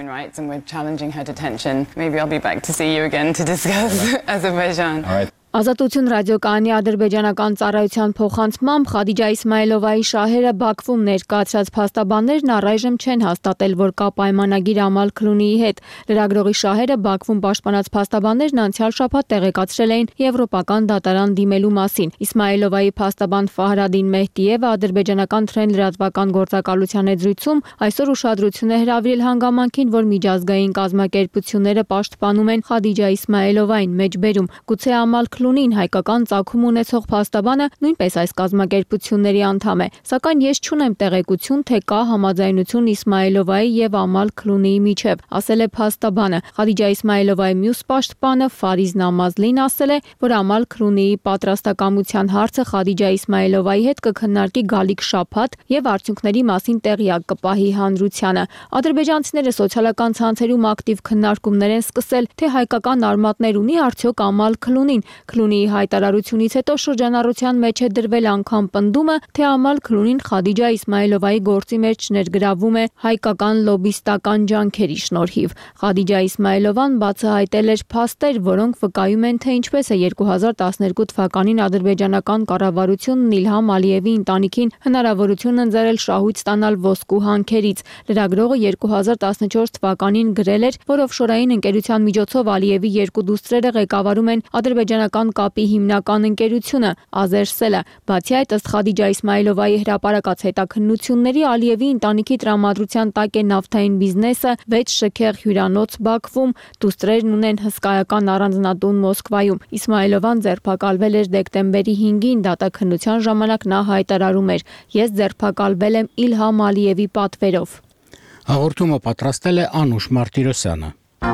Ազատություն ռադիոկայանի ադրբեջանական ծառայության փոխանցմամբ Խադիջա Իսմայիլովայի շահերը Բաքվում ներկայացրած փաստաբաններն առայժմ չեն հաստատել, որ կա պայմանագիր Ամալ Քլունիի հետ։ Լրագրողի շահերը Բաքվում պաշտպանած փաստաբաններն անցյալ շաբաթ տեղեկացրել էին Եվրոպական դատարան դիմելու մասին։ Իսմայիլովայի փաստաբան Ֆահրադին Մեհդիևը ադրբեջանական թրեն լրատվական գործակալության հետ զրույցում այսօր ուշադրություն է հրավիրել հանգամանքին, որ միջազգային կազմակերպությունները պաշտպանում են Խադիջա Իսմայիլովային, մեջբերում գուցե Ամալ Քլունին հայկական ծագում ունեցող փաստաբանը նույնպես այս կազմակերպությունների անդամ է, սակայն ես չունեմ տեղեկություն, թե կա համաձայնություն Իսմայիլովայի եւ Ամալ Քլունիի միջև, ասել է փաստաբանը։ Խադիջա Իսմայիլովայի մյուս պաշտպանը Ֆարիզ Նամազլին ասել է, որ Ամալ Քլունիի պատրաստակամության հարցը Խադիջա Իսմայիլովայի հետ կքննարկի գալիք շաբաթ եւ արդյունքների մասին տեղյակ կպահի հանրությանը։ Ադրբեջանցիները սոցիալական ցանցերում ակտիվ քննարկումներ են սկսել, թե հայկական արմատներ ունի արդյոք Ամալ Քլունին։ Քլունիի հայտարարությունից հետո շրջանառության մեջ է դրվել անգամ պնդումը, թե Ամալ Քլունին Խադիջա Իսմայիլովայի գործի մեջ ներգրավում է հայկական լոբիստական ջանքերի շնորհիվ։ Խադիջա Իսմայիլովան բացահայտել էր փաստեր, որոնք վկայում են, թե ինչպես է երկու հազար տասներկու թվականին ադրբեջանական կառավարությունն Իլհամ Ալիևի ընտանիքին հնարավորություն ընձեռել շահույթ ստանալ ոսկու հանքերից։ Լրագրողը երկու հազար տասնչորս թվականին գրել էր, որ օֆշորային ընկերության միջոցով Ալիևի երկու դուստրերը ղեկավարում են ադրբեջանական կապի հիմնական ընկերությունը Ազերսելը։ Բացի այդ, ըստ Խադիջա Իսմայիլովայի հրապարակած հետաքննությունների, Ալիևի ընտանիքի տրամադրության տակ է նավթային բիզնեսը, վեց շքեղ հյուրանոց Բաքվում, դուստրերն ունեն հսկայական առանձնատուն Մոսկվայում։ Իսմայիլովան ձերբակալվել էր դեկտեմբերի հինգին, դատաքննության ժամանակ նա հայտարարում էր. «Ես ձերբակալվել եմ Իլհամ Ալիևի պատվերով»։ Հաղորդումը պատրաստել է Անուշ Մարտիրոսյանը։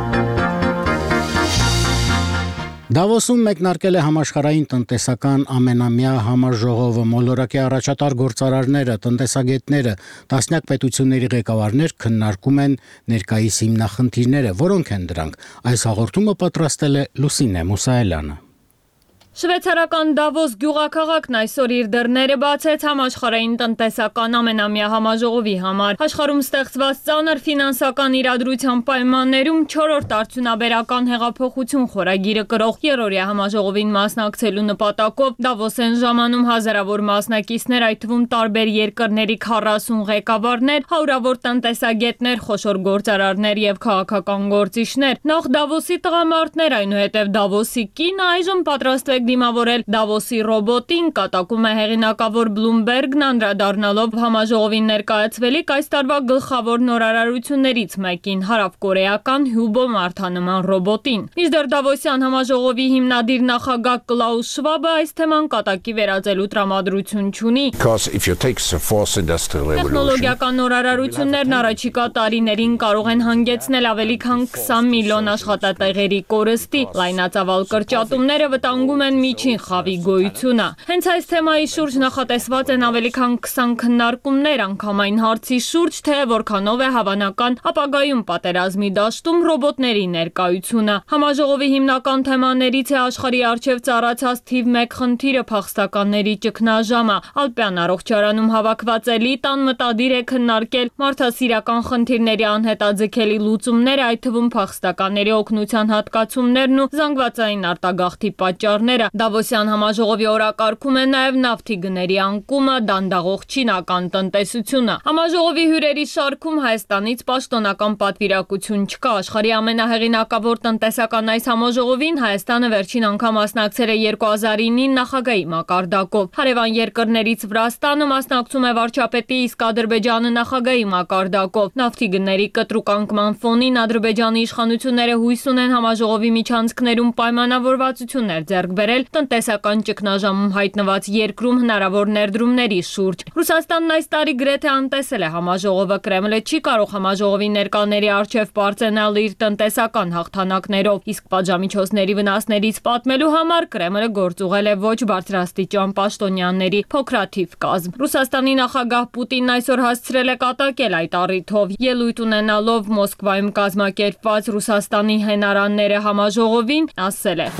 Դավոսում մեկնարկել է համաշխարհային տնտեսական ամենամյա համաժողովը, մոլորակի առաջատար գործարարները, տնտեսագետները, տասնյակ պետությունների ղեկավարներ քննարկում են ներկայիս հիմնախնդիրները, որոնք են դրանք։ Այս հաղորդումը պատրաստել է Լուսինե Մուսայելյանը։ Շվեյցարական Դավոս գյուղաքաղաքն այսօր իր դռները բացեց համաշխարհային տնտեսական ամենամյա համաժողովի համար։ Աշխարհում ստեղծված ծանր ֆինանսական իրադրության պայմաններում չորրորդ արդյունաբերական հեղափոխություն խորագիրը կրող երրորդյա համաժողովին մասնակցելու նպատակով Դավոս են ժամանում հազարավոր մասնակիցներ, այդ թվում տարբեր երկրների քառասուն ղեկավարներ, հարյուրավոր տնտեսագետներ, խոշոր գործարարներ եւ քաղաքական գործիչներ։ Նախ Դավոսի տղամարդներ, այնուհետև Դավոսի կինը այժմ պատրաստվեք դիմավորել Դավոսի ռոբոտին, կատակում է հեղինակավոր Բլումբերգն, անդրադառնալով համաժողովին ներկայացվելիք այս տարվա գլխավոր նորարարություններից մեկին՝ հարավկորեական Հյուբո մարդանման ռոբոտին։ Մինչդեռ Դավոսյան համաժողովի հիմնադիր նախագահ Կլաուս Շվաբը այս թեման կատակի վերածելու տրամադրություն չունի։ Տեխնոլոգիական նորարարություններն առաջիկա տարիներին կարող են հանգեցնել ավելի քան քսան միլիոն աշխատատեղերի կորստի։ Լայնածավալ կրճատումները վտանգում են միջին խավի գոյությունը։ Հենց այս թեմայի շուրջ նախատեսված են ավելի քան քսան քննարկումներ, անգամ այն հարցի շուրջ, թե որքանով է հավանական ապագայում պատերազմի դաշտում ռոբոտների ներկայությունը։ Համաժողովի հիմնական թեմաներից է աշխարհի առջև ծառացած թիվ մեկ խնդիրը՝ փախստականների ճգնաժամը։ Ալպյան առողջարանում հավաքված էլիտան մտադիր է քննարկել մարդասիրական խնդիրների անհետաձգելի լուծումները, այդ թվում փախստականների օգնության հատկացումներն ու զանգվածային արտագաղթի պատճառները։ վրա։ Դավոսյան համաժողովի օրակարգում է նաև նավթի գների անկումը, դանդաղող չինական տնտեսությունը։ Համաժողովի հյուրերի շարքում Հայաստանից պաշտոնական պատվիրակություն չկա։ Աշխարհի ամենահեղինակավոր տնտեսական այս համաժողովին Հայաստանը վերջին անգամ մասնակցել է երկու հազար ինին նախագահի մակարդակով։ Հարևան երկրներից Վրաստանը մասնակցում է վարչապետի, իսկ Ադրբեջանը նախագահի մակարդակով։ Նավթի գների կտրուկ անկման ֆոնին Ադրբեջանի իշխանությունները հույս ունեն համաժողովի միջանցքներում պայմանավորվածություններ ձեռք բերել տնտեսական ճգնաժամում հայտնված երկրում հնարավոր ներդրումների շուրջ։ Ռուսաստանն այս տարի գրեթե անտեսել է համաժողովը։ Կրեմլը չի կարող համաժողովի ներկաների առջև պարծենալ իր տնտեսական հաղթանակներով, իսկ պատժամիջոցների վնասներից պատմելու համար Կրեմլը գործուղել է ոչ բարձրաստիճան պաշտոնյաների փոքրաթիվ կազմ։ Ռուսաստանի նախագահ Պուտինն այսօր հասցրել է կատակել այդ առիթով։ Ելույթ ունենալով Մոսկվայում կազմակերպված Ռուսաստանի հենարանները համաժողովին ասել է.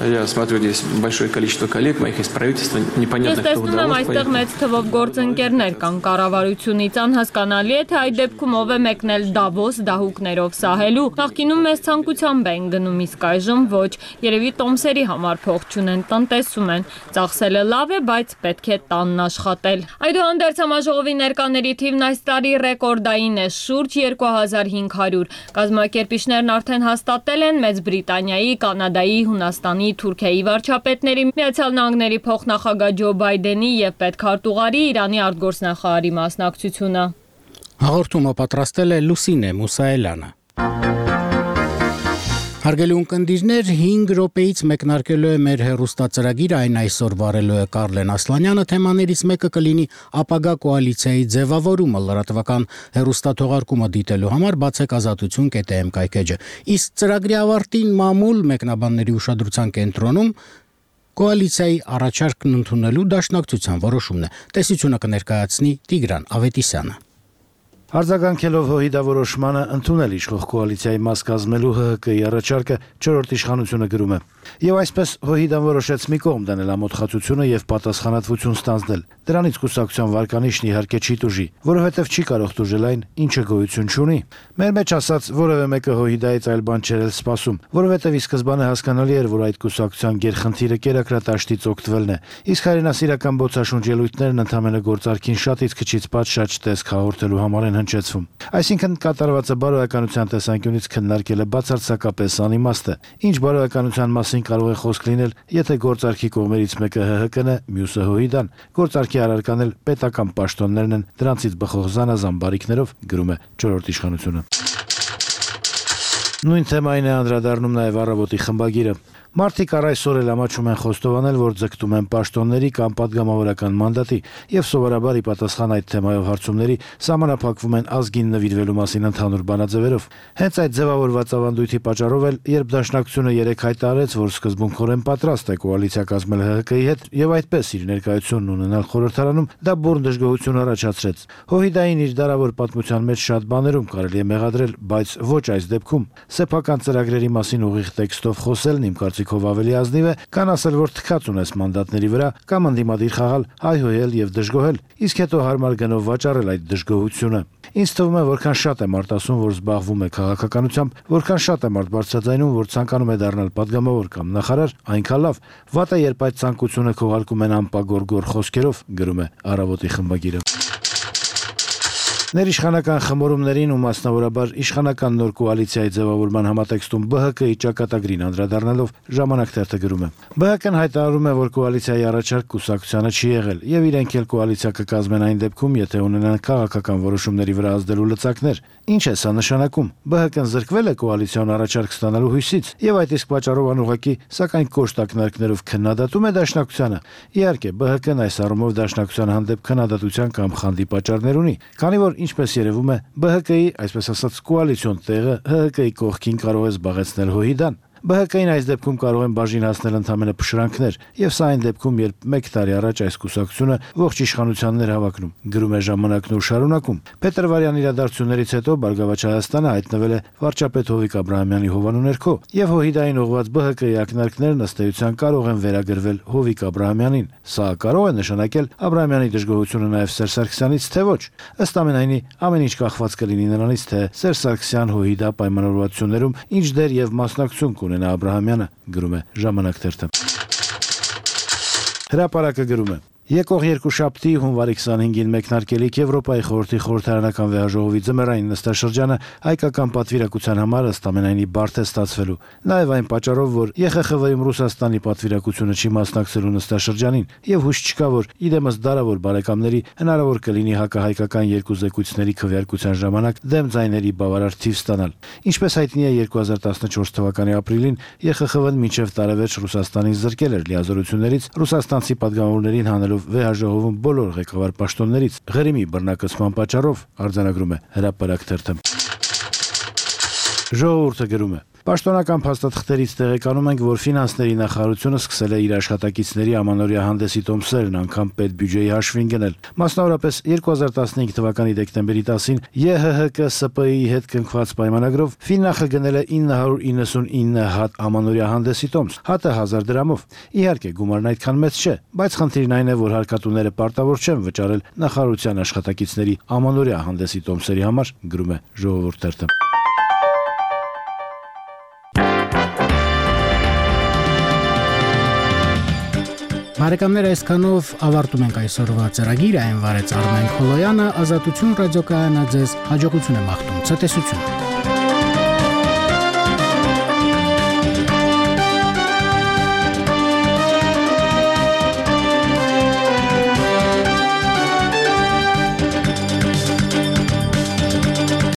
Ես տեսնում եմ այստեղ մեծ թվով գործընկերներ կան կառավարությունից, անհասկանալի է, թե այդ դեպքում ով է մեկնել Դավոս դահուկներով սահելու։ Նախկինում մեծ ցանկությամբ են գնում, իսկ այժմ ոչ։ Երևի տոմսերի համար փող չունեն, տնտեսում են։ Ծախսելը լավ է, բայց պետք է տանն աշխատել։ Այդուհանդերձ համաժողովի ներկաների թիվն այս տարի ռեկորդային է՝ շուրջ երկու հազար հինգ հարյուր։ Կազմակերպիչներն արդեն հաստատել են Մեծ Բրիտանիայի, Կանադայի, Հունաստանի, Թուրքիայի վարչապետների, Միացյալ Նահանգների փոխնախագահ Ջո Բայդենի եւ պետքարտուղարի Իրանի արտգործնախարարի մասնակցությունը։ Հաղորդումը պատրաստել է Լուսինե Մուսայելյանը։ Հարգելի ունկնդիրներ, հինգ րոպեից մեկնարկելու է մեր հեռուստածրագիրը, այն այսօր վարելու է Կարլեն Ասլանյանը, թեմաներից մեկը կլինի ապագա կոալիցիայի ձևավորումը, լրատվական հեռուստաթողարկումը դիտելու համար բացեք ազատություն կետ էմ կայքեջը։ Իսկ ծրագրի ավարտին մամուլ մեկնաբանների ուշադրության կենտրոնում կոալիցիայի առաջարկն ընդունելու դաշնակցության որոշումն է։ Տեսությունը կներկայացնի Տիգրան Ավետիսյանը։ Արձագանքելով հոհիդավորոշմանը ընդունել իշխող կոալիցիայի մաս կազմելու ՀՀԿ-ի առաջարկը չորրորդ իշխանությունը գրում է։ Եվ այսպես ՀՅԴ-ն որոշեց մի կողմ դնել ամոթխածությունը եւ պատասխանատվություն ստանձնել։ Դրանից կուսակցության վարկանիշն իհարկե չի տուժի, որովհետեւ չի կարող տուժել այն, ինչը գոյություն չունի։ Մեր մեջ ասած որևէ մեկը ՀՅԴ-ից այլ բան չէր սպասում, որովհետեւ ի սկզբանե հասկանալի էր, որ այդ կուսակցության գերխնդիրը կերակրատաշտից օգտվելն է։ Իսկ հայրենասիրական բոցաշունչ ելույթներն ընդհանրապես գործարքին շատից քչից պատշաճ տեսք հաղորդելու համար են հնչեցվում։ Այսինքն կատարվածը բարոյականության տեսանկյունից քննարկելը բացարձակապես անիմաստ է։ Ինչ բարոյականության մասին կարող է խոսք լինել, եթե գործարքի կողմերից մեկը ՀՀԿ-ն է, մյուսը ՀՅԴ-ն։ Գործարքի առարական էլ պետական պաշտոններն են, դրանցից բխող զանազան բարիքներով, գրում է չորրորդ իշխանությունը։ Նույն թեմային է անդրադառնում նաև Առավոտի խմբագիրը։ Մարդիկ առ այսօր էլ ամաչում են խոստովանել, որ ձգտում են պաշտոնների կամ պատգամավորական մանդատի եւ սովորաբար ի պատասխան այդ թեմայով հարցումների սահմանափակվում են ազգին նվիրվելու մասին ընդհանուր բանաձևերով։ Հենց այդ ձևավորված ավանդույթի պատճառով էլ, երբ Դաշնակցությունը երեկ հայտարարեց, որ սկզբունքորեն պատրաստ է կոալիցիա կազմել ՀՀԿ-ի հետ եւ այդպես իր ներկայությունն ունենալ խորհրդարանում, դա բուռն դժգոհություն առաջացրեց։ ՀՅԴ-ին իր դարավոր պատմության մեջ շատ բաներում կարելի է մեղադրել, բայց ոչ այս դեպքում։ Սեփական ծրագրերի մասին ուղիղ տեքստով խոսելն իմ կարծիքով ավելի ազնիվ է, քան ասել, որ թքած ունես մանդատների վրա կամ ընդդիմադիր խաղալ, հայհոյել եւ դժգոհել, իսկ հետո հարմար գնով վաճառել այդ դժգոհությունը։ Ինձ թվում է, որքան շատ է մարդ ասում, որ զբաղվում է քաղաքականությամբ, որքան շատ է մարդ բարձրաձայնում, որ ցանկանում է դառնալ падգամավոր կամ նախարար, այնքան լավ։ Վատ է, երբ այդ ցանկությունը քողարկում են անպագորգոր խոսքերով, գրում է Առավոտի խմբագիրը։ Ներիշխանական խմորումներին ու մասնավորաբար իշխանական նոր կոալիցիայի ձևավորման համատեքստում ԲՀԿ-ի ճակատագրին անդրադառնալով Ժամանակ թերթը գրում է. ԲՀԿ-ն հայտարարում է, որ կոալիցիայի առաջարկ կուսակցությանը չի եղել եւ իրենք էլ կոալիցիա կկազմեն այն դեպքում, եթե ունենան քաղաքական որոշումների վրա ազդելու լծակներ։ Ինչ է սա նշանակում։ ԲՀԿ-ն զրկվել է կոալիցիոն առաջարկ ստանալու հույսից եւ այդ իսկ պատճառով անուղղակի, սակայն կոշտ ակնարկներով քննադատում է Դաշնակցությանը։ Իհարկե, ԲՀԿ-ն այս առումով Դաշնակցության հանդեպ քննադատության կամ խանդի պատճառներ ունի, քանի որ ինչպես երևում է, ԲՀԿ-ի, այսպես ասած, կոալիցիոն տեղը ՀՀԿ-ի կողքին կարող է զբաղեցնել ՀՅԴ-ն։ ԲՀԿ-ին այս դեպքում կարող են բաժին հասնել ընդամենը փշրանքներ, եւ սա այն դեպքում, երբ մեկ տարի առաջ այս կուսակցությունը ողջ իշխանությանն էր հավակնում, գրում է Ժամանակն ու շարունակում։ Փետրվարյան իրադարձություններից հետո Բարգավաճ Հայաստանը հայտնվել է վարչապետ Հովիկ Աբրահամյանի հովանու ներքո, եւ ՀՅԴ-ին ուղղված ԲՀԿ-ի ակնարկներն ըստ էության կարող են վերագրվել Հովիկ Աբրահամյանին։ Սա կարող է նշանակել Աբրահամյանի դժգոհությունը նաեւ Սերժ Սարգսյանից, թե ոչ։ Ըստ ամենայնի, ամեն ինչ կախված կլինի նրանից, թե Սերժ Սարգսյան ՀՅԴ պայմանավորվածություններում ինչ դեր եւ մասնակցություն կունենա Աբրահամյանը, գրում է Ժամանակ թերթը։ Հրապարակը գրում է. Եկող երկուշաբթի հունվարի քսանհինգին մեկնարկելիք Եվրոպայի խորհրդի խորհրդարանական վեհաժողովի ձմեռային նստաշրջանը հայկական պատվիրակության համար ըստ ամենայնի բարդ է ստացվելու։ Նաև այն պատճառով, որ ԵԽԽՎ-ում Ռուսաստանի պատվիրակությունը չի մասնակցելու նստաշրջանին, եւ հույս չկա, որ իդեմս դարավոր բարեկամների հնարավոր կլինի հակահայկական երկու զեկույցների քվեարկության ժամանակ դեմ ձայների բավարար թիվ ստանալ։ Ինչպես հայտնի է, երկու հազար տասնչորս թվականի ապրիլին ԵԽԽՎ-ն մինչև տարեվերջ Ռուսաստանին զրկել էր լիազորություններից ռուսաստանցի падգամավորներին հանելու վեհաժողովում բոլոր ղեկավար պաշտոններից Ղրիմի բռնակցման պատճառով, արձանագրում է Հրապարակ թերթը։ Ժողովուրդը գրում է. Պաշտոնական փաստաթղթերից տեղեկանում ենք, որ ֆինանսների նախարարությունը սկսել է իր աշխատակիցների ամանորյա հանդեսի տոմսերն անգամ պետբյուջեի հաշվին գնել։ Մասնավորապես երկու հազար տասնհինգ թվականի դեկտեմբերի տասին ԵՀՀԿ-ՍՊԸ-ի հետ կնքված պայմանագրով Ֆիննախը գնել է ինը հարյուր իննսունինը հատ ամանորյա հանդեսի տոմս, հատը հազար դրամով։ Իհարկե, գումարն այդքան մեծ չէ, բայց խնդիրն այն է, որ հարկատուները պարտավոր չեն վճարել նախարարության աշխատակիցների ամանորյա հանդեսի տոմսերի համար, գրում է Ժողովուրդ թերթը։ Բարեկամներ, այսքանով ավարտում ենք այսօրվա ծրագիրը, այն վարեց Արմեն Խոլոյանը, Ազատություն ռադիոկայանը ձեզ հաջողություն է մաղթում, ցտեսություն։